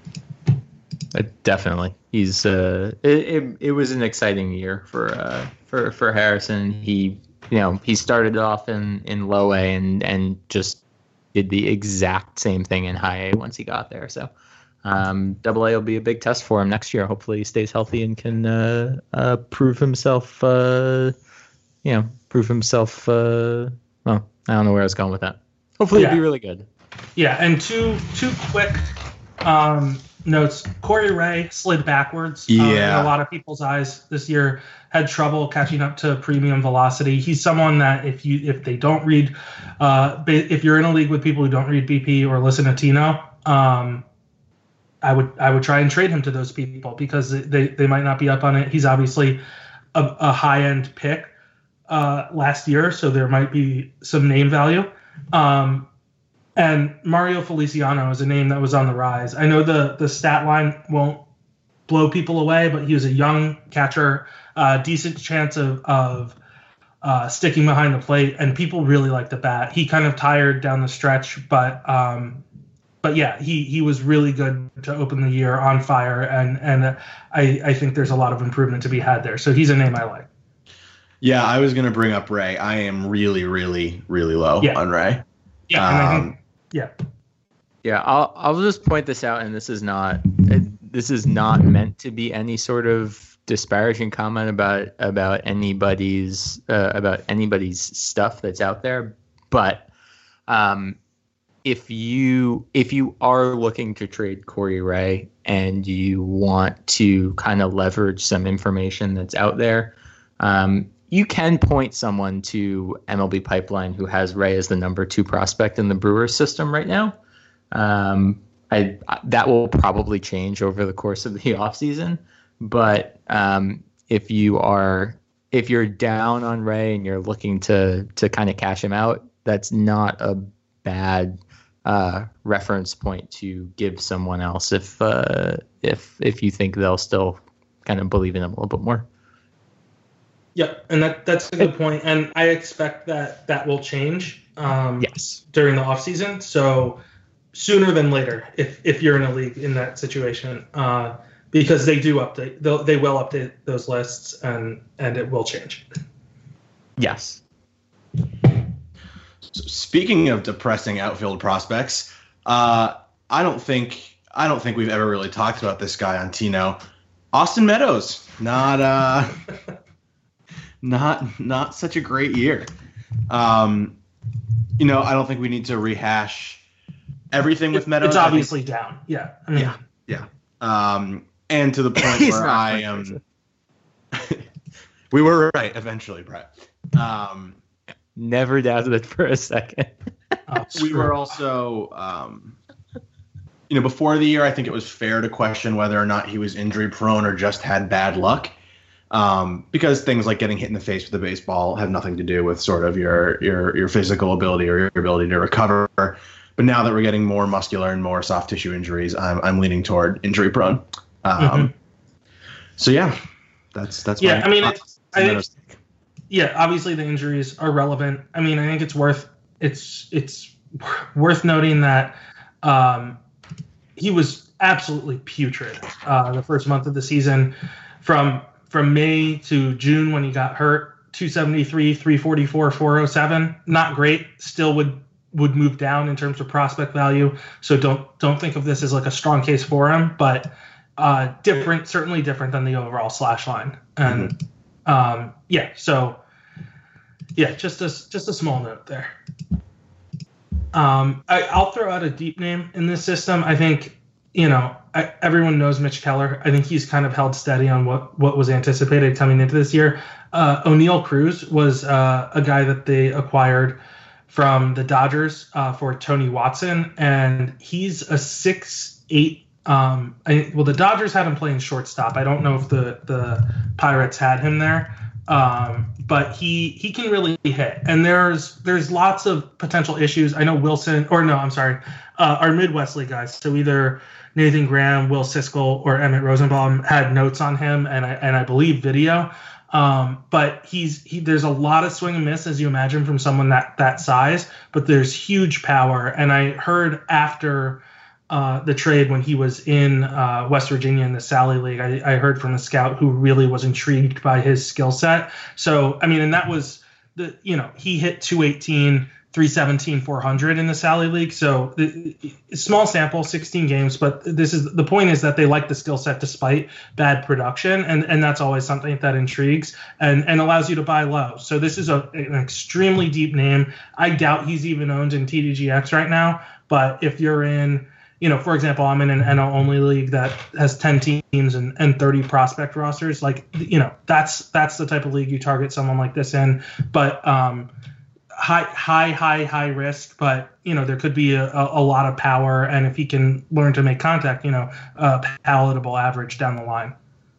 Speaker 1: Uh, definitely, he's. Uh, it, it it was an exciting year for uh for for Harrison. He you know he started off in, in low A and and just did the exact same thing in high A once he got there. So, um, double A will be a big test for him next year. Hopefully, he stays healthy and can uh, uh prove himself. Uh, you know, prove himself. Uh, well, I don't know where I was going with that. Hopefully,
Speaker 4: yeah.
Speaker 1: He'll be really good.
Speaker 4: Yeah, and two two quick. Um, notes. Corey Ray slid backwards
Speaker 2: yeah.
Speaker 4: uh, in a lot of people's eyes this year, had trouble catching up to premium velocity. He's someone that if you if they don't read, uh, if you're in a league with people who don't read B P or listen to Tino, um, I would I would try and trade him to those people because they, they might not be up on it. He's obviously a, a high-end pick uh, last year, so there might be some name value. Um, And Mario Feliciano is a name that was on the rise. I know the, the stat line won't blow people away, but he was a young catcher, uh, decent chance of, of uh, sticking behind the plate, and people really like the bat. He kind of tired down the stretch, but um, but yeah, he, he was really good to open the year on fire, and and I, I think there's a lot of improvement to be had there. So he's a name I like.
Speaker 2: Yeah, I was going to bring up Ray. I am really, really, really low
Speaker 4: Yeah.
Speaker 2: on Ray.
Speaker 4: Yeah, and I
Speaker 2: Um,
Speaker 4: think, yeah.
Speaker 1: Yeah, I'll I'll just point this out, and this is not this is not meant to be any sort of disparaging comment about about anybody's uh, about anybody's stuff that's out there, but um, if you if you are looking to trade Corey Ray and you want to kind of leverage some information that's out there, um, you can point someone to M L B Pipeline who has Ray as the number two prospect in the Brewers system right now. Um, I that will probably change over the course of the offseason, but um, if you are if you're down on Ray and you're looking to to kind of cash him out, that's not a bad uh, reference point to give someone else if uh, if if you think they'll still kind of believe in him a little bit more.
Speaker 4: Yeah, and that that's a good point, and I expect that that will change um,
Speaker 1: Yes.
Speaker 4: during the offseason. So sooner than later, if if you're in a league in that situation, uh, because they do update, they'll, they will update those lists, and and it will change.
Speaker 1: Yes.
Speaker 2: So speaking of depressing outfield prospects, uh, I don't think I don't think we've ever really talked about this guy on Tino. Austin Meadows, not uh, not not such a great year. Um, you know, I don't think we need to rehash everything with Meadows.
Speaker 4: It's
Speaker 2: I think-
Speaker 4: obviously down. Yeah. I mean,
Speaker 2: Yeah, yeah. Um, and to the point
Speaker 1: He's
Speaker 2: where
Speaker 1: not
Speaker 2: I
Speaker 1: quite
Speaker 2: am.
Speaker 1: crazy.
Speaker 2: We were right eventually, Brett. Um,
Speaker 1: Never doubted it for a second.
Speaker 4: oh,
Speaker 2: we
Speaker 4: screw
Speaker 2: were
Speaker 4: it.
Speaker 2: also, um, you know, before the year, I think it was fair to question whether or not he was injury prone or just had bad luck. Um, because things like getting hit in the face with a baseball have nothing to do with sort of your your your physical ability or your ability to recover. But now that we're getting more muscular and more soft tissue injuries, I'm I'm leaning toward injury prone. Um,
Speaker 4: Mm-hmm.
Speaker 2: So yeah, that's that's
Speaker 4: Yeah,
Speaker 2: my
Speaker 4: I mean,
Speaker 2: thoughts
Speaker 4: it's, I
Speaker 2: on
Speaker 4: think,
Speaker 2: Meadows.
Speaker 4: yeah, obviously the injuries are relevant. I mean, I think it's worth it's it's worth noting that um, he was absolutely putrid uh, the first month of the season, from from May to June when he got hurt. two seventy-three, three forty-four, four oh seven. Not great. Still would would move down in terms of prospect value. So don't don't think of this as like a strong case for him, but uh, different, certainly different than the overall slash line. And um, yeah, so yeah, just a just a small note there. Um, I, I'll throw out a deep name in this system. I think, you know, I, everyone knows Mitch Keller. I think he's kind of held steady on what, what was anticipated coming into this year. Uh, O'Neal Cruz was uh, a guy that they acquired from the Dodgers uh, for Tony Watson, and he's a six eight. Um, I, well, the Dodgers had him playing shortstop. I don't know if the, the Pirates had him there, um, but he he can really hit. And there's there's lots of potential issues. I know Wilson, or no, I'm sorry, uh, our Midwest League guys. So either Nathan Graham, Will Siskel, or Emmett Rosenbaum had notes on him, and I and I believe video. Um, but he's he. There's a lot of swing and miss, as you imagine, from someone that that size. But there's huge power. And I heard after uh, the trade, when he was in uh, West Virginia in the Sally League, I, I heard from a scout who really was intrigued by his skill set. So I mean, and that was the you know he hit two eighteen, three seventeen, four hundred in the Sally League. So the, small sample, sixteen games, but this is the point is that they like the skill set despite bad production, and and that's always something that intrigues and and allows you to buy low. So this is a, an extremely deep name. I doubt he's even owned in T D G X right now, but if you're in, you know, for example, I'm in an N L only league that has ten teams and, and thirty prospect rosters. Like, you know, that's that's the type of league you target someone like this in. But um, high, high, high, high risk. But you know, there could be a, a, a lot of power, and if he can learn to make contact, you know, a palatable average down the line.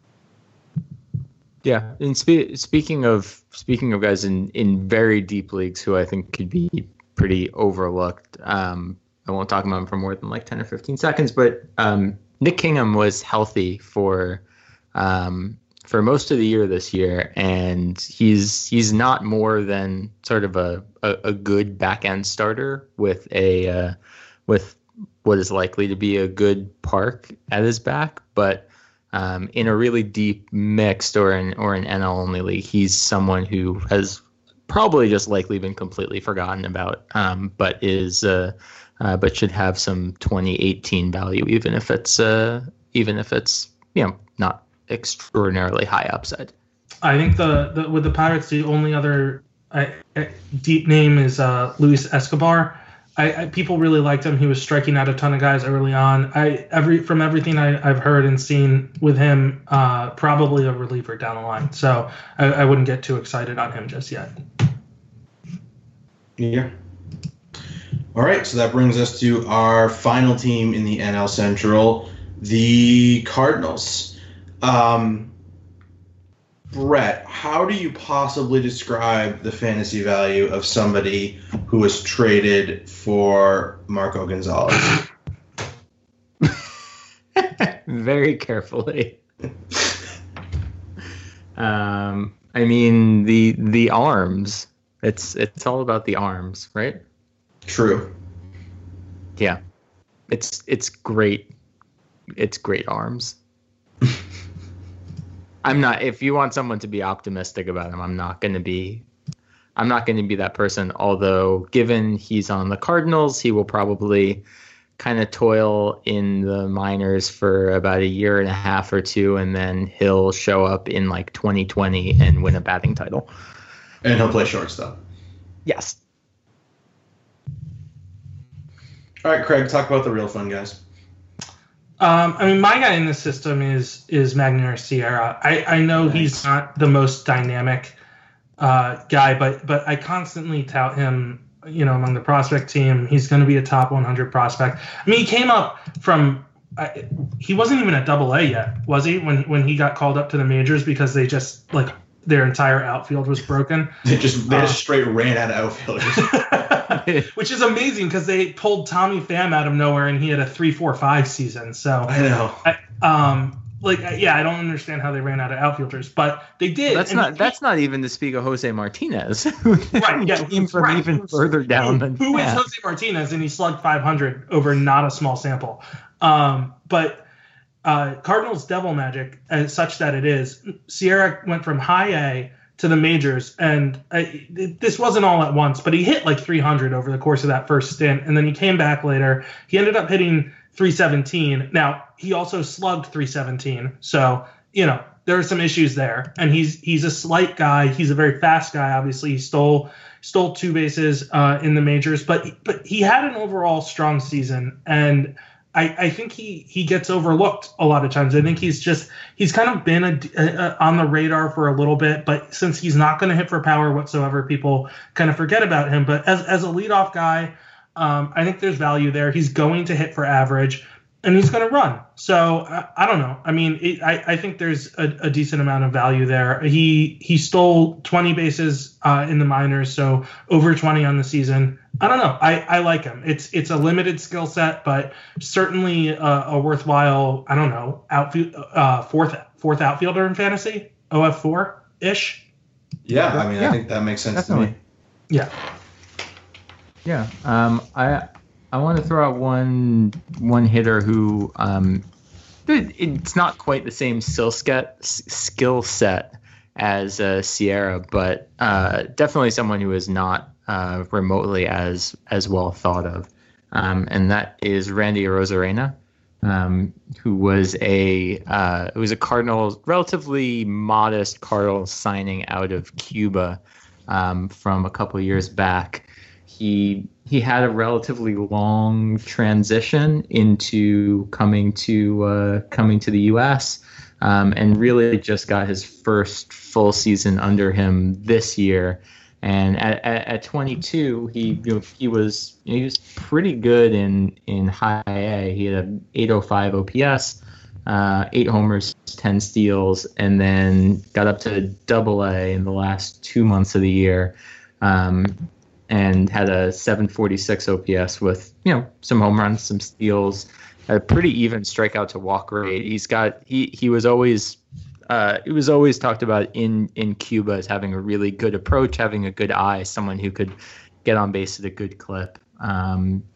Speaker 1: Yeah, and spe- speaking of speaking of guys in, in very deep leagues who I think could be pretty overlooked. Um, I won't talk about him for more than like ten or fifteen seconds, but um, Nick Kingham was healthy for um, for most of the year this year, and he's he's not more than sort of a, a, a good back end starter with a uh, with what is likely to be a good park at his back. But um, in a really deep mixed or an or an N L only league, he's someone who has probably just likely been completely forgotten about, um, but is uh, uh, but should have some twenty eighteen value, even if it's uh, even if it's you know not extraordinarily high upside.
Speaker 4: I think the, the with the Pirates, the only other uh, deep name is uh, Luis Escobar. I, I people really liked him. He was striking out a ton of guys early on. I every from everything I, I've heard and seen with him, uh, probably a reliever down the line. So I, I wouldn't get too excited on him just yet.
Speaker 2: Yeah. All right, so that brings us to our final team in the N L Central, the Cardinals. Um, Brett, how do you possibly describe the fantasy value of somebody who was traded for Marco Gonzalez?
Speaker 1: Very carefully. um, I mean the the arms. It's it's all about the arms, right?
Speaker 2: True.
Speaker 1: Yeah, it's it's great. It's great arms. I'm not. If you want someone to be optimistic about him, I'm not going to be. I'm not going to be that person. Although, given he's on the Cardinals, he will probably kind of toil in the minors for about a year and a half or two, and then he'll show up in like twenty twenty and win a batting title.
Speaker 2: And he'll play shortstop.
Speaker 1: Yes.
Speaker 2: All right, Craig, talk about the real fun guys.
Speaker 4: Um, I mean, my guy in the system is is Magner Sierra. I, I know nice. He's not the most dynamic uh, guy, but but I constantly tout him, you know, among the prospect team. He's going to be a top one hundred prospect. I mean, he came up from uh, he wasn't even a double A yet, was he? When when he got called up to the majors because they just like their entire outfield was broken.
Speaker 2: They just they uh, just straight ran out of outfielders.
Speaker 4: Which is amazing because they pulled Tommy Pham out of nowhere and he had a three four five season. So
Speaker 2: I know.
Speaker 4: I, um, like yeah, I don't understand how they ran out of outfielders, but they did.
Speaker 1: Well, that's
Speaker 4: and
Speaker 1: not
Speaker 4: he,
Speaker 1: that's not even to speak of Jose Martinez.
Speaker 4: Right. Yeah.
Speaker 1: Came from
Speaker 4: right.
Speaker 1: even further down
Speaker 4: who,
Speaker 1: than
Speaker 4: who is
Speaker 1: that.
Speaker 4: Jose Martinez, and he slugged five hundred over not a small sample. Um, but uh, Cardinals Devil Magic, as such that it is, Sierra went from high A to the majors, and I, it, this wasn't all at once, but he hit like three hundred over the course of that first stint, and then he came back later. He ended up hitting three seventeen. Now, he also slugged three seventeen, so, you know, there are some issues there, and he's he's a slight guy. He's a very fast guy, obviously. He stole stole two bases uh, in the majors, but but he had an overall strong season, and I, I think he, he gets overlooked a lot of times. I think he's just he's kind of been a, a, on the radar for a little bit, but since he's not going to hit for power whatsoever, people kind of forget about him. But as as a leadoff guy, um, I think there's value there. He's going to hit for average, and he's going to run. So I, I don't know. I mean, it, I I think there's a, a decent amount of value there. He he stole twenty bases uh, in the minors, so over twenty on the season. I don't know. I, I like him. It's it's a limited skill set, but certainly a, a worthwhile. I don't know outfield uh, fourth fourth outfielder in fantasy. O F four ish.
Speaker 2: Yeah, I mean,
Speaker 1: yeah,
Speaker 2: I think that makes sense
Speaker 1: definitely.
Speaker 2: to me.
Speaker 4: Yeah.
Speaker 1: Yeah. Um. I I want to throw out one one hitter who um, it, it's not quite the same skill set skill set as uh, Sierra, but uh, definitely someone who is not. Uh, remotely as as well thought of, um, and that is Randy Arozarena, um, who was a uh, who was a Cardinals, relatively modest Cardinals signing out of Cuba um, from a couple of years back. He he had a relatively long transition into coming to uh, coming to the U S um, and really just got his first full season under him this year. And at, at, at twenty-two, he you know, he was he was pretty good in, in high A. He had an eight oh five O P S, uh, eight homers, ten steals, and then got up to double A in the last two months of the year, um, and had a seven forty-six O P S with you know some home runs, some steals, a pretty even strikeout to walk rate. He's got he he was always. Uh, it was always talked about in, in Cuba as having a really good approach, having a good eye, someone who could get on base at a good clip. Um,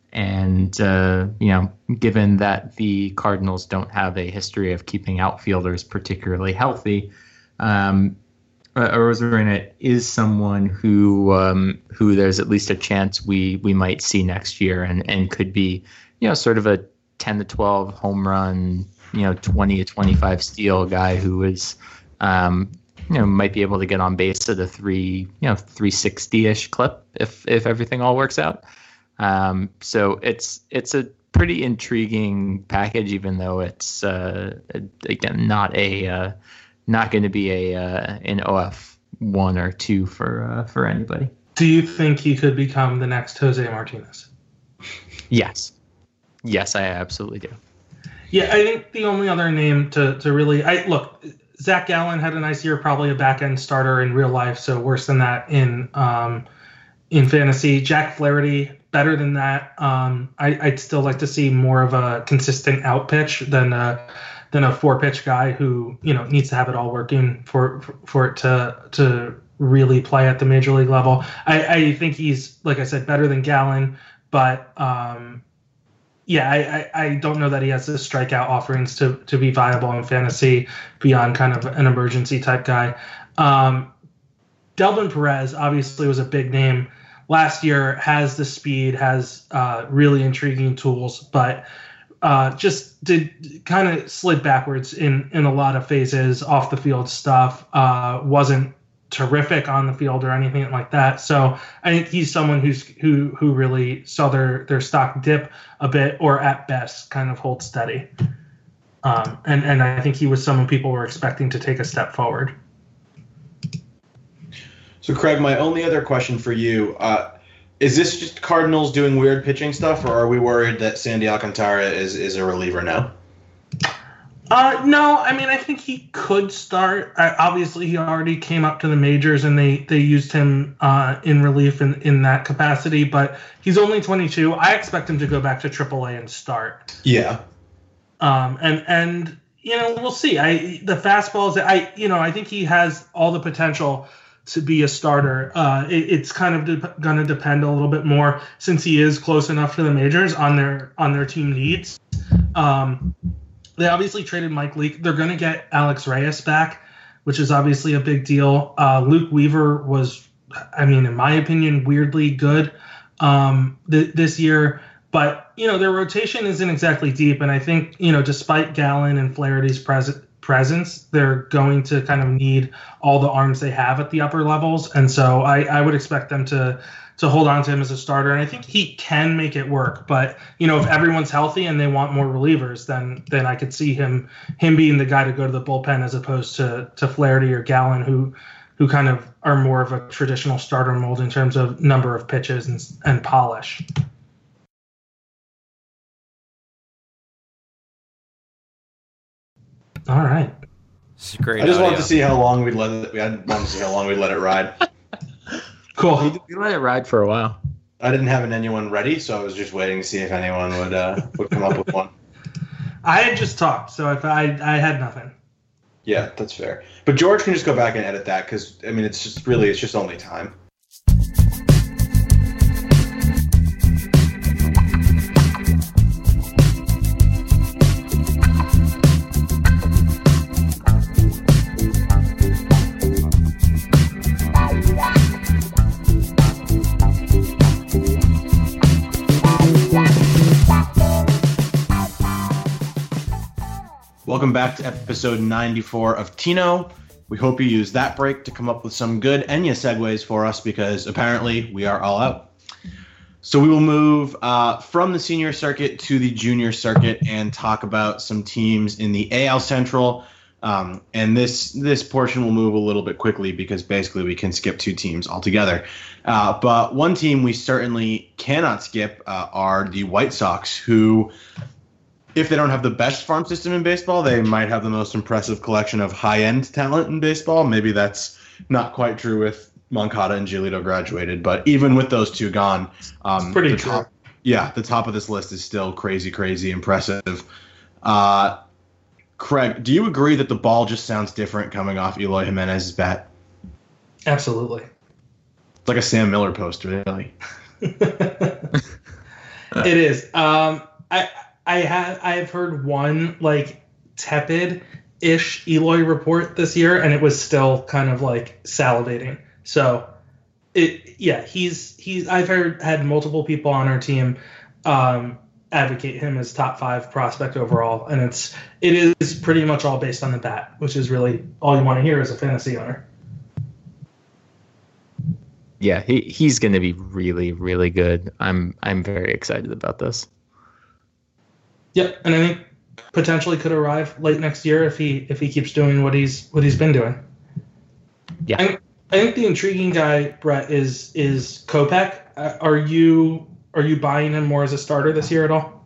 Speaker 1: And, uh, you know, given that the Cardinals don't have a history of keeping outfielders particularly healthy, um, uh, Arozarena is someone who um, who there's at least a chance we we might see next year, and, and could be, you know, sort of a ten to twelve home run, you know, twenty to twenty-five steal guy who is, um, you know, might be able to get on base at a three, you know, three sixty-ish clip if if everything all works out. Um, so it's it's a pretty intriguing package, even though it's uh, again not a uh, not going to be a uh, an O F one or two for uh, for anybody.
Speaker 4: Do you think he could become the next Jose Martinez?
Speaker 1: Yes, yes, I absolutely do.
Speaker 4: Yeah, I think the only other name to to really I look. Zach Gallen had a nice year, probably a back end starter in real life, so worse than that in um, in fantasy. Jack Flaherty, better than that. Um, I, I'd still like to see more of a consistent out pitch than a, than a four pitch guy who, you know, needs to have it all working for for, for it to to really play at the major league level. I, I think he's, like I said, better than Gallen, but um, yeah, I, I, I don't know that he has the strikeout offerings to to be viable in fantasy beyond kind of an emergency type guy. Um, Delvin Perez obviously was a big name last year, has the speed, has uh, really intriguing tools, but uh, just did kind of slid backwards in, in a lot of phases, off the field stuff, uh, wasn't terrific on the field or anything like that. So I think he's someone who's who who really saw their, their stock dip a bit, or at best kind of hold steady. Um, and, and I think he was someone people were expecting to take a step forward.
Speaker 2: So, Craig, my only other question for you, uh, is this just Cardinals doing weird pitching stuff, or are we worried that Sandy Alcantara is, is a reliever now?
Speaker 4: Uh, no, I mean, I think he could start. Uh, obviously, he already came up to the majors, and they, they used him uh, in relief in, in that capacity, but he's only twenty-two. I expect him to go back to triple A and start.
Speaker 2: Yeah.
Speaker 4: Um, and, and you know, we'll see. I The fastballs, I you know, I think he has all the potential to be a starter. Uh, it, it's kind of de- going to depend a little bit more, since he is close enough to the majors, on their on their team needs. Um, they obviously traded Mike Leake. They're going to get Alex Reyes back, which is obviously a big deal. Uh, Luke Weaver was, I mean, in my opinion, weirdly good um, th- this year. But, you know, their rotation isn't exactly deep. And I think, you know, despite Gallen and Flaherty's pres- presence, they're going to kind of need all the arms they have at the upper levels. And so I, I would expect them to to hold on to him as a starter. And I think he can make it work. But, you know, if everyone's healthy and they want more relievers, then then I could see him him being the guy to go to the bullpen, as opposed to to Flaherty or Gallen, who who kind of are more of a traditional starter mold in terms of number of pitches and, and polish. All right.
Speaker 5: This is great.
Speaker 2: I just
Speaker 5: audio.
Speaker 2: wanted to see how long we'd let it. We had wanted to see how long we'd let it ride.
Speaker 4: Cool.
Speaker 1: We, we let it ride for a while.
Speaker 2: I didn't have an anyone ready, so I was just waiting to see if anyone would uh, would come up with one.
Speaker 4: I had just talked, so if I I had nothing.
Speaker 2: Yeah, that's fair. But George can just go back and edit that, because I mean, it's just really it's just only time. Welcome back to episode ninety-four of Tino. We hope you use that break to come up with some good Enya segues for us, because apparently we are all out. So we will move uh, from the senior circuit to the junior circuit and talk about some teams in the A L Central. Um, and this this portion will move a little bit quickly, because basically we can skip two teams altogether. Uh, but one team we certainly cannot skip uh, are the White Sox, who, if they don't have the best farm system in baseball, they might have the most impressive collection of high-end talent in baseball. Maybe that's not quite true with Moncada and Giolito graduated, but even with those two gone, um,
Speaker 4: pretty
Speaker 2: the
Speaker 4: true.
Speaker 2: top, yeah, the top of this list is still crazy, crazy impressive. Uh, Craig, do you agree that the ball just sounds different coming off Eloy Jimenez's bat?
Speaker 4: Absolutely.
Speaker 2: It's like a Sam Miller poster, really.
Speaker 4: It is. Um, I I have I've heard one like tepid-ish Eloy report this year, and it was still kind of like salivating. So, it yeah, he's he's I've heard had multiple people on our team um, advocate him as top five prospect overall, and it's it is pretty much all based on the bat, which is really all you want to hear as a fantasy owner.
Speaker 1: Yeah, he, he's going to be really, really good. I'm I'm very excited about this.
Speaker 4: Yep, and I think potentially could arrive late next year if he if he keeps doing what he's what he's been doing.
Speaker 1: Yeah,
Speaker 4: I, I think the intriguing guy, Brett, is is Kopech. Uh, are you are you buying him more as a starter this year at all?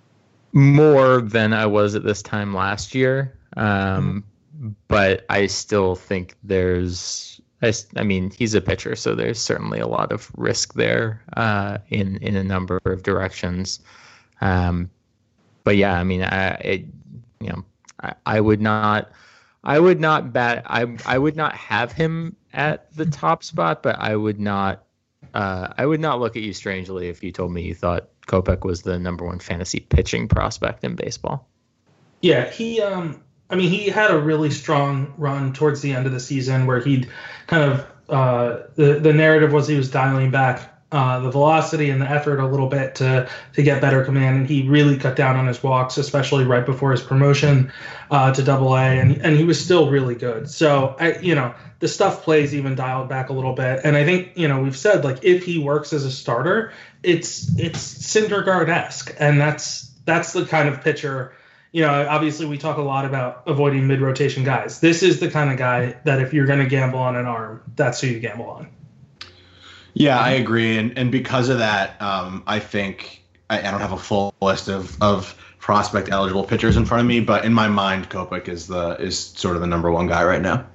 Speaker 1: More than I was at this time last year, um, mm-hmm. but I still think there's. I, I mean, he's a pitcher, so there's certainly a lot of risk there uh, in in a number of directions. Um, but yeah, I mean, I it, you know, I, I would not, I would not bat, I I would not have him at the top spot, but I would not, uh, I would not look at you strangely if you told me you thought Kopech was the number one fantasy pitching prospect in baseball.
Speaker 4: Yeah, he. Um, I mean, he had a really strong run towards the end of the season where he'd kind of uh, the the narrative was he was dialing back uh, the velocity and the effort a little bit to to get better command, and he really cut down on his walks, especially right before his promotion uh, to Double A, and and he was still really good. So I, you know, the stuff plays even dialed back a little bit, and I think you know we've said like if he works as a starter, it's it's Syndergaard-esque, and that's that's the kind of pitcher. You know, obviously we talk a lot about avoiding mid-rotation guys. This is the kind of guy that if you're going to gamble on an arm, that's who you gamble on.
Speaker 2: Yeah, I agree. And and because of that, um, I think I, I don't have a full list of, of prospect eligible pitchers in front of me, but in my mind, Kopech is the is sort of the number one guy right now.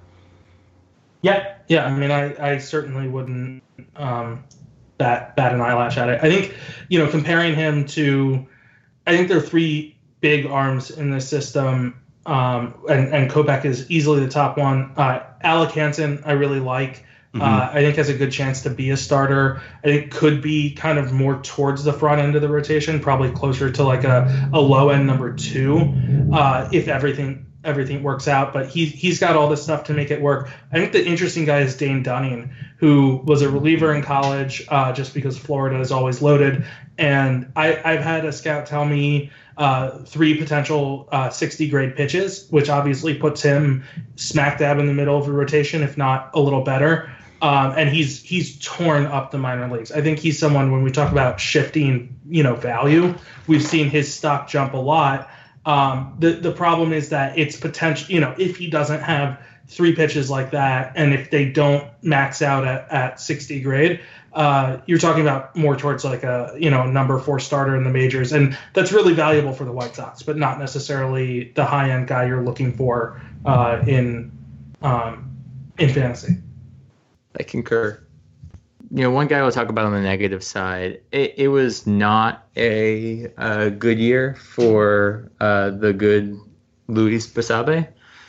Speaker 4: Yeah, yeah. I mean, I, I certainly wouldn't um, bat bat an eyelash at it. I think, you know, comparing him to, I think there are three big arms in this system, um, and, and Kopech is easily the top one. Uh, Alec Hansen, I really like. Mm-hmm. Uh, I think has a good chance to be a starter. I think could be kind of more towards the front end of the rotation, probably closer to like a, a low end number two, uh, if everything everything works out. But he, he's got all this stuff to make it work. I think the interesting guy is Dane Dunning, who was a reliever in college uh, just because Florida is always loaded. And I, I've had a scout tell me uh, three potential uh, sixty grade pitches, which obviously puts him smack dab in the middle of the rotation, if not a little better. Um, and he's he's torn up the minor leagues. I think he's someone, when we talk about shifting, you know, value, we've seen his stock jump a lot. Um, the the problem is that it's potential, you know, if he doesn't have three pitches like that, and if they don't max out at, at sixty grade, uh, you're talking about more towards like a, you know, number four starter in the majors. And that's really valuable for the White Sox, but not necessarily the high end guy you're looking for uh, in um, in fantasy.
Speaker 1: I concur. You know, one guy we'll talk about on the negative side, it, it was not a, a good year for uh, the good Luis Basabe.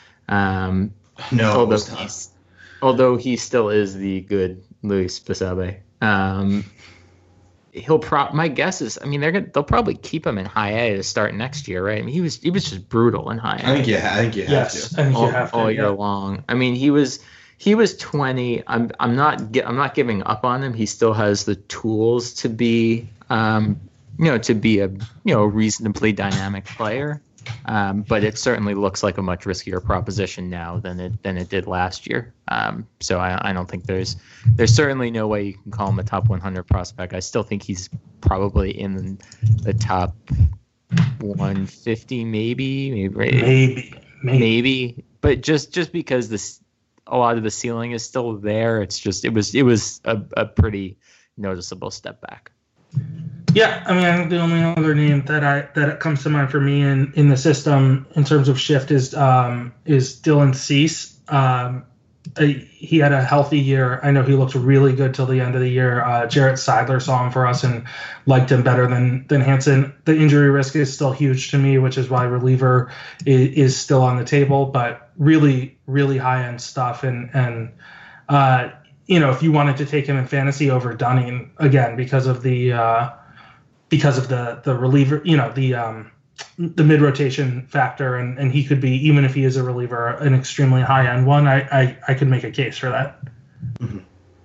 Speaker 1: Um,
Speaker 2: no,
Speaker 1: although, he's, although he still is the good Luis Basabe. Um, he'll pro- my guess is, I mean, they're gonna, they'll probably keep him in high A to start next year, right? I mean, he was he was just brutal in high A.
Speaker 2: I think yeah, I think you have
Speaker 4: yes,
Speaker 2: to.
Speaker 4: I think
Speaker 1: all,
Speaker 4: you have to
Speaker 1: all
Speaker 4: yeah.
Speaker 1: year long. I mean, he was. He was twenty. I'm I'm not I'm not giving up on him. He still has the tools to be um you know to be a you know reasonably dynamic player. Um, but it certainly looks like a much riskier proposition now than it than it did last year. Um, so I, I don't think there's there's certainly no way you can call him a top one hundred prospect. I still think he's probably in the top one fifty, maybe maybe
Speaker 4: maybe maybe,
Speaker 1: maybe. But just just because this. A lot of the ceiling is still there. It's just it was it was a, a pretty noticeable step back.
Speaker 4: Yeah, I mean, I think the only other name that I that comes to mind for me in, in the system in terms of shift is um, is Dylan Cease. Um, he had a healthy year. I know he looked really good till the end of the year. Uh, Jarrett Seidler saw him for us and liked him better than than Hansen. The injury risk is still huge to me, which is why reliever is, is still on the table. But really, really high end stuff. And and uh, you know, if you wanted to take him in fantasy over Dunning again because of the uh, because of the the reliever, you know, the um, the mid rotation factor, and, and he could be, even if he is a reliever, an extremely high end one. I, I, I could make a case for that. Mm-hmm.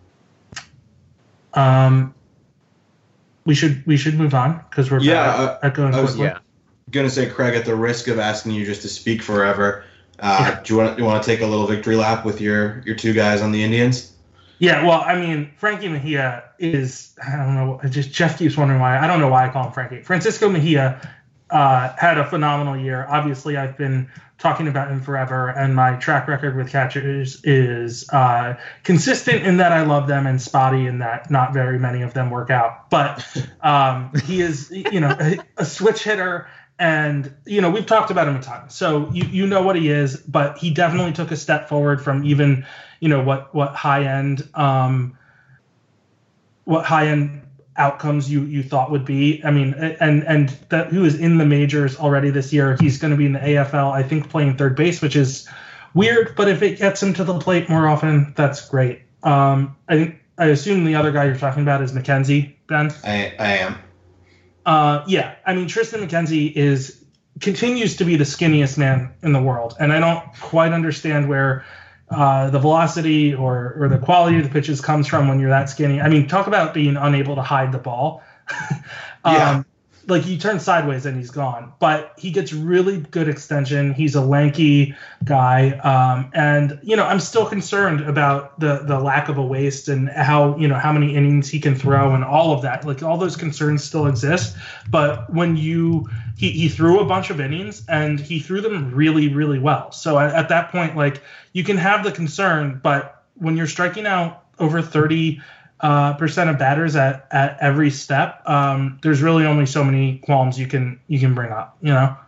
Speaker 4: Um, we should we should move on because we're
Speaker 2: yeah uh,
Speaker 4: at going
Speaker 2: I was
Speaker 4: quickly.
Speaker 2: yeah. gonna say, Craig, at the risk of asking you just to speak forever, uh,
Speaker 4: Yeah.
Speaker 2: do you want do you want to take a little victory lap with your your two guys on the Indians?
Speaker 4: Yeah, well, I mean, Frankie Mejia is, I don't know, just Jeff keeps wondering why. I don't know why I call him Frankie. Francisco Mejia uh, had a phenomenal year. Obviously, I've been talking about him forever, and my track record with catchers is uh, consistent in that I love them and spotty in that not very many of them work out. But um, he is, you know, a, a switch hitter. And, you know, we've talked about him a ton. So you, you know what he is, but he definitely took a step forward from even, you know, what, what high end, um, what high end outcomes you, you thought would be. I mean, and, and that who is in the majors already this year. He's going to be in the A F L, I think, playing third base, which is weird, but if it gets him to the plate more often, that's great. Um, I think, I assume the other guy you're talking about is McKenzie, Ben?
Speaker 2: I, I am.
Speaker 4: Uh, yeah, I mean, Tristan McKenzie is continues to be the skinniest man in the world, and I don't quite understand where uh, the velocity or or the quality of the pitches comes from when you're that skinny. I mean, talk about being unable to hide the ball. um,
Speaker 2: Yeah.
Speaker 4: Like, you turn sideways and he's gone. But he gets really good extension. He's a lanky guy. Um, and, you know, I'm still concerned about the the lack of a waste and how, you know, how many innings he can throw and all of that. Like, all those concerns still exist. But when you he, he threw a bunch of innings and he threw them really, really well. So at, at that point, like, you can have the concern, but when you're striking out over thirty Uh, percent of batters at, at every step, um, there's really only so many qualms you can you can bring up, you know.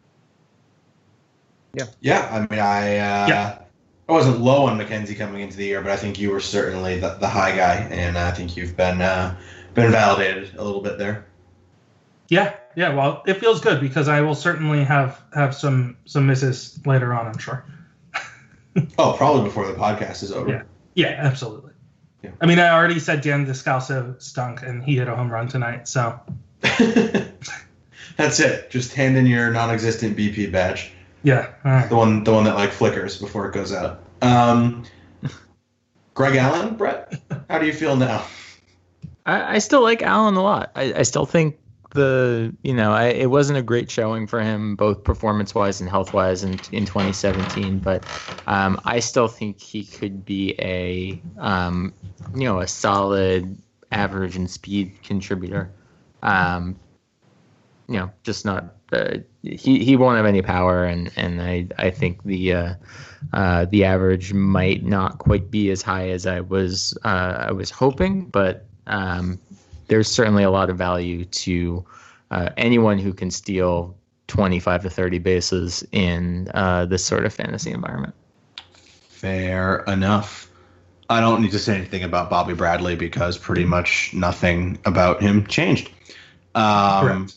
Speaker 1: Yeah.
Speaker 2: Yeah, I mean, I uh,
Speaker 4: Yeah.
Speaker 2: I wasn't low on McKenzie coming into the year, but I think you were certainly the, the high guy, and I think you've been uh, been validated a little bit there.
Speaker 4: Yeah, yeah. Well, it feels good because I will certainly have have some some misses later on, I'm sure.
Speaker 2: Oh, probably before the podcast is over.
Speaker 4: Yeah. Yeah, absolutely.
Speaker 2: Yeah.
Speaker 4: I mean, I already said Dan Descalso stunk, and he hit a home run tonight. So
Speaker 2: That's it. Just hand in your non-existent B P badge.
Speaker 4: yeah, all right.
Speaker 2: The one, the one that like flickers before it goes out. Um, Greg Allen, Brett, how do you feel now?
Speaker 1: I, I still like Allen a lot. I, I still think the you know I, it wasn't a great showing for him both performance wise and health wise in in twenty seventeen, but um, I still think he could be a um, you know a solid average and speed contributor. Um, you know, just not uh, he he won't have any power, and and I I think the uh, uh, the average might not quite be as high as I was uh, I was hoping, but um, there's certainly a lot of value to uh, anyone who can steal twenty-five to thirty bases in uh, this sort of fantasy environment.
Speaker 2: Fair enough. I don't need to say anything about Bobby Bradley because pretty much nothing about him changed. Um,
Speaker 4: Correct.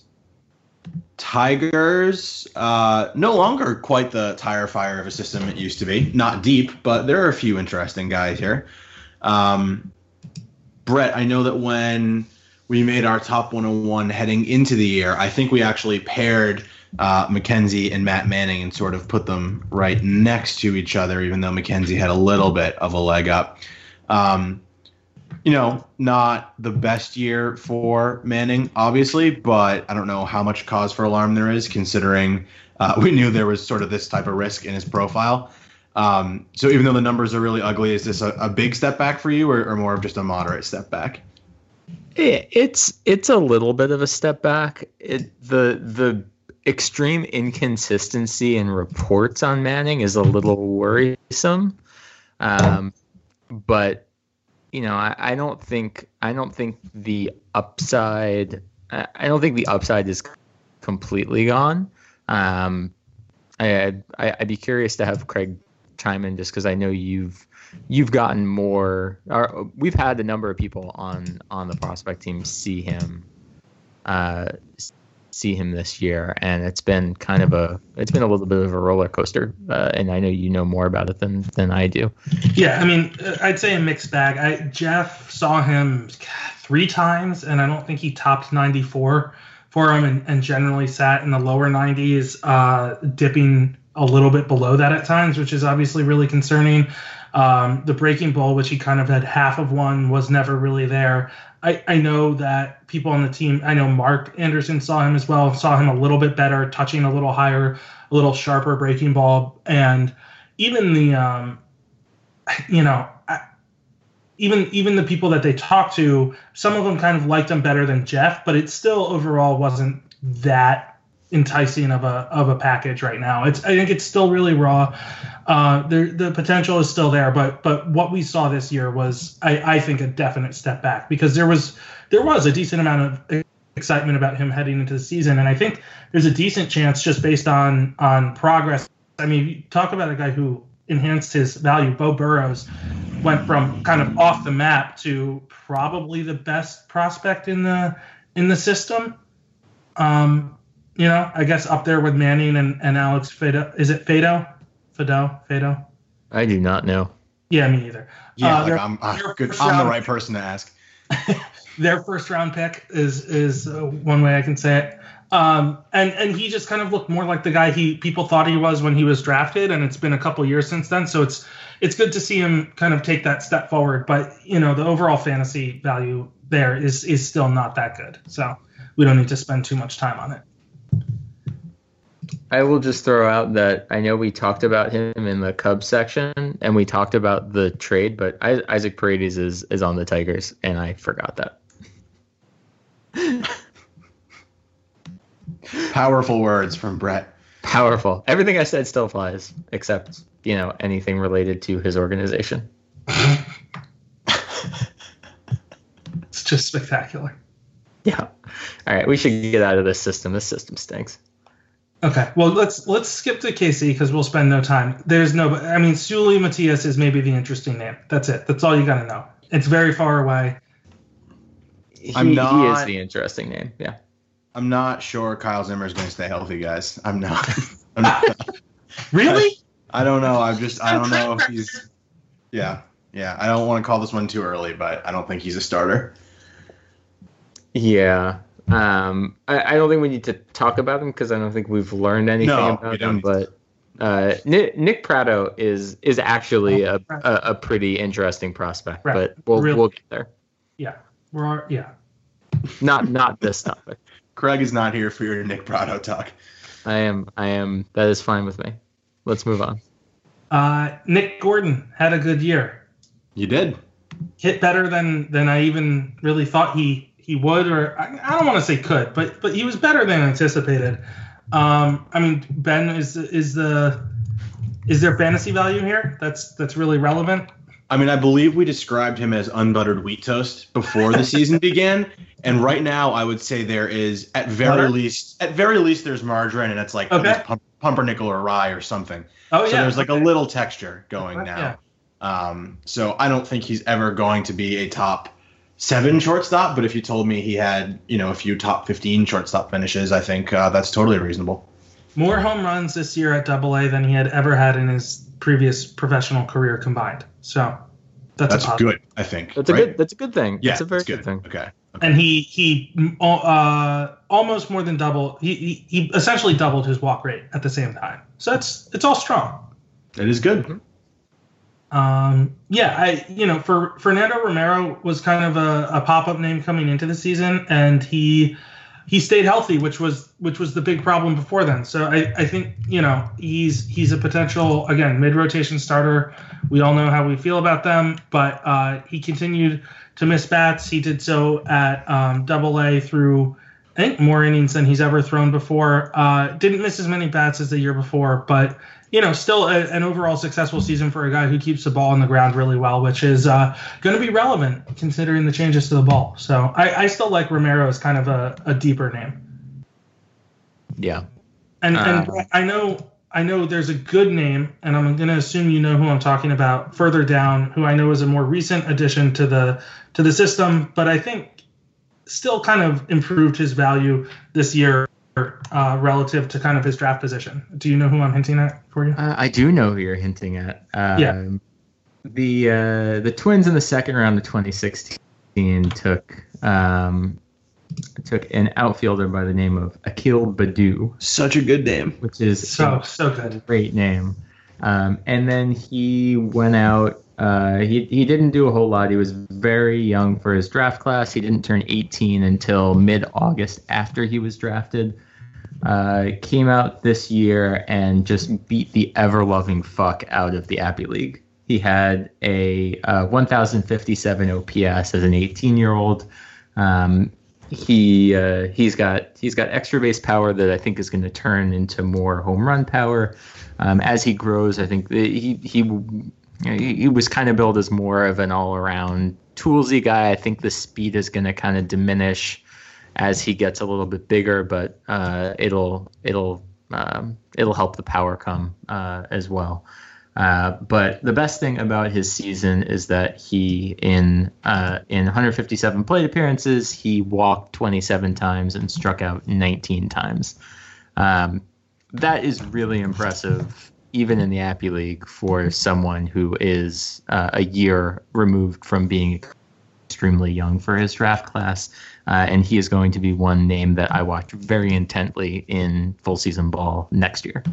Speaker 2: Tigers, uh, no longer quite the tire fire of a system it used to be. Not deep, but there are a few interesting guys here. Um, Brett, I know that when we made our top one oh one heading into the year, I think we actually paired uh, McKenzie and Matt Manning and sort of put them right next to each other, even though McKenzie had a little bit of a leg up. Um, you know, not the best year for Manning, obviously, but I don't know how much cause for alarm there is, considering uh, we knew there was sort of this type of risk in his profile. Um, so even though the numbers are really ugly, is this a, a big step back for you, or, or more of just a moderate step back?
Speaker 1: It, it's it's a little bit of a step back. It, the the extreme inconsistency in reports on Manning is a little worrisome, um, but you know I, I don't think I don't think the upside I, I don't think the upside is completely gone. Um, I, I I'd be curious to have Craig chime in just because I know you've you've gotten more. Or we've had a number of people on on the prospect team see him, uh, see him this year, and it's been kind of a it's been a little bit of a roller coaster. Uh, and I know you know more about it than than I do.
Speaker 4: Yeah, I mean, I'd say a mixed bag. I Jeff saw him three times, and I don't think he topped ninety-four for him, and, and generally sat in the lower nineties, uh, dipping a little bit below that at times, which is obviously really concerning. Um, the Breaking Ball, which he kind of had half of one, was never really there. I, I know that people on the team, I know Mark Anderson saw him as well, saw him a little bit better, touching a little higher, a little sharper breaking ball. And even the, um, you know, I, even even the people that they talked to, some of them kind of liked him better than Jeff, but it still overall wasn't that enticing of a of a package right now. It's I think it's still really raw. Uh, the the potential is still there, but but what we saw this year was I, I think a definite step back, because there was there was a decent amount of excitement about him heading into the season, and I think there's a decent chance just based on on progress. I mean, you talk about a guy who enhanced his value. Bo Burrows went from kind of off the map to probably the best prospect in the in the system. Um, You know, I guess up there with Manning and, and Alex Fado. Is it Fado? Fado? Fado?
Speaker 1: I do not know.
Speaker 4: Yeah, me either.
Speaker 2: Yeah,
Speaker 4: uh,
Speaker 2: like
Speaker 4: their,
Speaker 2: I'm, I'm,
Speaker 4: their
Speaker 2: good,
Speaker 4: first
Speaker 2: I'm the
Speaker 4: round-
Speaker 2: right person to ask.
Speaker 4: Their first round pick is is uh, one way I can say it. Um, and and he just kind of looked more like the guy he people thought he was when he was drafted, and it's been a couple years since then. So it's it's good to see him kind of take that step forward. But you know, the overall fantasy value there is is still not that good. So we don't need to spend too much time on it.
Speaker 1: I will just throw out that I know we talked about him in the Cubs section, and we talked about the trade, but I, Isaac Paredes is, is on the Tigers, and I forgot that.
Speaker 2: Powerful words from Brett.
Speaker 1: Powerful. Everything I said still flies, except, you know, anything related to his organization.
Speaker 4: It's just spectacular.
Speaker 1: Yeah. All right, we should get out of this system. This system stinks.
Speaker 4: Okay, well let's let's skip to K C because we'll spend no time. There's no, I mean, Sully Matias is maybe the interesting name. That's it. That's all you got to know. It's very far away.
Speaker 1: He,
Speaker 2: I'm not,
Speaker 1: he is the interesting name. Yeah.
Speaker 2: I'm not sure Kyle Zimmer is going to stay healthy, guys. I'm not. I'm not
Speaker 4: Really?
Speaker 2: I, I don't know. I'm just. I don't know if he's. Yeah, yeah. I don't want to call this one too early, but I don't think he's a starter.
Speaker 1: Yeah. Um, I, I don't think we need to talk about him because I don't think we've learned anything
Speaker 2: No,
Speaker 1: about
Speaker 2: we
Speaker 1: him.
Speaker 2: don't.
Speaker 1: But uh, Nick, Nick Prado is is actually a, a, a pretty interesting prospect.
Speaker 4: Right.
Speaker 1: But we'll
Speaker 4: Really?
Speaker 1: we'll get there.
Speaker 4: Yeah, we're all, yeah.
Speaker 1: Not not this topic.
Speaker 2: Craig is not here for your Nick Prado talk.
Speaker 1: I am I am that is fine with me. Let's move on.
Speaker 4: Uh, Nick Gordon had a good year.
Speaker 2: You did.
Speaker 4: Hit better than than I even really thought he. He would, or I, I don't want to say could, but but he was better than anticipated. Um, I mean, Ben, is is the is there fantasy value here? That's that's really relevant.
Speaker 2: I mean, I believe we described him as unbuttered wheat toast before the season began, and right now I would say there is at very
Speaker 4: Butter?
Speaker 2: least at very least there's margarine, and it's like
Speaker 4: Okay.
Speaker 2: there's pump, pumpernickel or rye or something.
Speaker 4: Oh
Speaker 2: so
Speaker 4: yeah,
Speaker 2: there's like
Speaker 4: okay.
Speaker 2: a little texture going
Speaker 4: Okay,
Speaker 2: now. Um, so I don't think he's ever going to be a top seven shortstop, but if you told me he had, you know, a few top fifteen shortstop finishes, I think uh, that's totally reasonable.
Speaker 4: More home runs this year at Double A than he had ever had in his previous professional career combined. So that's,
Speaker 2: That's
Speaker 4: a positive.
Speaker 2: good, I think.
Speaker 1: That's a
Speaker 2: right?
Speaker 1: good that's a good thing.
Speaker 2: Yeah,
Speaker 1: That's a very
Speaker 2: it's
Speaker 1: good. thing.
Speaker 2: Okay.
Speaker 4: And he he uh, almost more than double. He, he he essentially doubled his walk rate at the same time. So that's it's all strong.
Speaker 2: It is good.
Speaker 4: Um, yeah, I you know for Fernando Romero was kind of a, a pop up name coming into the season, and he he stayed healthy, which was which was the big problem before then. So I, I think you know he's he's a potential again mid rotation starter. We all know how we feel about them, but uh, he continued to miss bats. He did so at um, Double A through I think more innings than he's ever thrown before. Uh, didn't miss as many bats as the year before, but you know, still a, an overall successful season for a guy who keeps the ball on the ground really well, which is uh, going to be relevant considering the changes to the ball. So I, I still like Romero as kind of a, a deeper name.
Speaker 1: Yeah.
Speaker 4: And, and
Speaker 1: Uh,
Speaker 4: I know I know there's a good name, and I'm going to assume you know who I'm talking about further down, who I know is a more recent addition to the to the system, but I think still kind of improved his value this year. uh, relative to kind of his draft position. Do you know who I'm hinting at for you?
Speaker 1: Uh, I do know who you're hinting at. Um,
Speaker 4: Yeah.
Speaker 1: The uh, the Twins in the second round of twenty sixteen took um, took an outfielder by the name of Akil Baddoo,
Speaker 2: Such a good name.
Speaker 1: which is
Speaker 4: So
Speaker 1: a
Speaker 4: so good.
Speaker 1: great name. Um, and then he went out. Uh, he he didn't do a whole lot. He was very young for his draft class. He didn't turn eighteen until mid-August after he was drafted. Uh, came out this year and just beat the ever-loving fuck out of the Appy League. He had a uh, one thousand fifty-seven O P S as an eighteen-year-old. Um, he uh, he's got he's got extra base power that I think is going to turn into more home run power um, as he grows. I think he he he was kind of billed as more of an all-around toolsy guy. I think the speed is going to kind of diminish as he gets a little bit bigger, but uh, it'll it'll um, it'll help the power come uh, as well. Uh, but the best thing about his season is that he, in uh, in one hundred fifty-seven plate appearances, he walked twenty-seven times and struck out nineteen times. Um, that is really impressive, even in the Appy League, for someone who is uh, a year removed from being extremely young for his draft class. Uh, and he is going to be one name that I watch very intently in full season ball next year.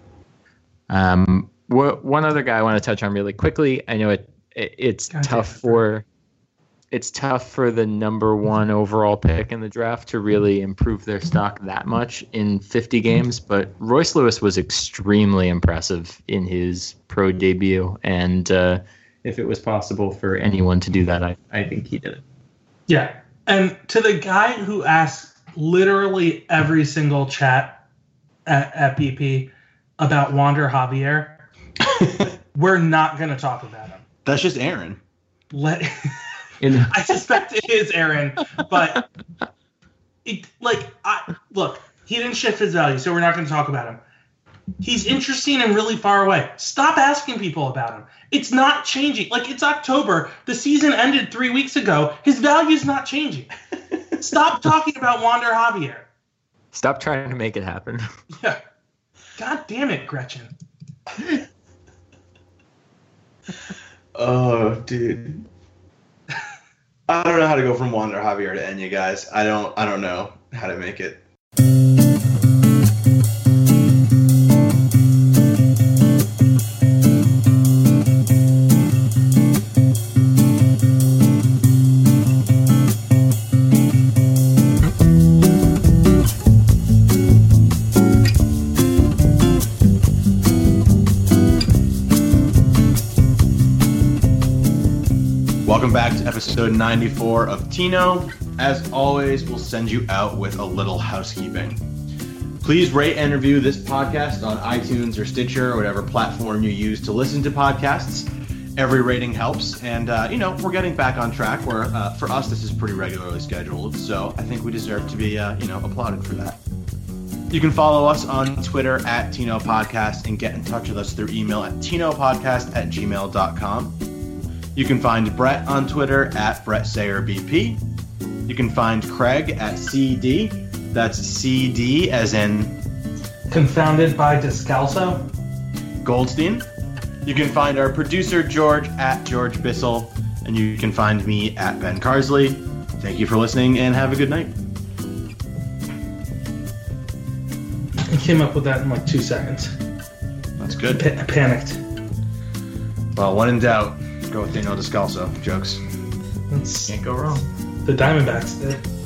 Speaker 1: Um, One other guy I want to touch on really quickly. I know it, it it's
Speaker 4: God
Speaker 1: tough
Speaker 4: damn.
Speaker 1: for it's tough for the number one overall pick in the draft to really improve their stock that much in fifty games, but Royce Lewis was extremely impressive in his pro debut, and uh, if it was possible for anyone to do that, I, I think he did it.
Speaker 4: Yeah. And to the guy who asks literally every single chat at, at B P about Wander Javier, we're not going to talk about him.
Speaker 2: That's just Aaron.
Speaker 4: Let
Speaker 1: In,
Speaker 4: I suspect it is Aaron, but it, like, I, look, he didn't shift his value, so we're not going to talk about him. He's interesting and really far away. Stop asking people about him. It's not changing. Like, it's October. The season ended three weeks ago. His value's not changing. Stop talking about Wander Javier.
Speaker 1: stop trying to make it happen.
Speaker 4: Yeah. God damn it, Gretchen.
Speaker 2: Oh, dude. I don't know how to go from Wander Javier to Enya, guys. I don't. I don't know how to make it. Welcome back to episode ninety-four of Tino. As always, we'll send you out with a little housekeeping. Please rate and review this podcast on iTunes or Stitcher or whatever platform you use to listen to podcasts. Every rating helps, and uh, you know, we're getting back on track. Where uh, for us, this is pretty regularly scheduled, so I think we deserve to be, uh, you know, applauded for that. You can follow us on Twitter at Tino Podcast and get in touch with us through email at tinopodcast at gmail dot com. You can find Brett on Twitter at Brett Sayer B P. You can find Craig at C D. That's C D as in
Speaker 4: Confounded by Descalso.
Speaker 2: Goldstein. You can find our producer George at George Bissell. And you can find me at Ben Carsley. Thank you for listening and have a good night.
Speaker 4: I came up with that in like two seconds.
Speaker 2: That's good.
Speaker 4: Pa- panicked.
Speaker 2: Well, when in doubt, go with Daniel Descalso. Jokes.
Speaker 4: That's
Speaker 1: Can't go wrong.
Speaker 4: the Diamondbacks did.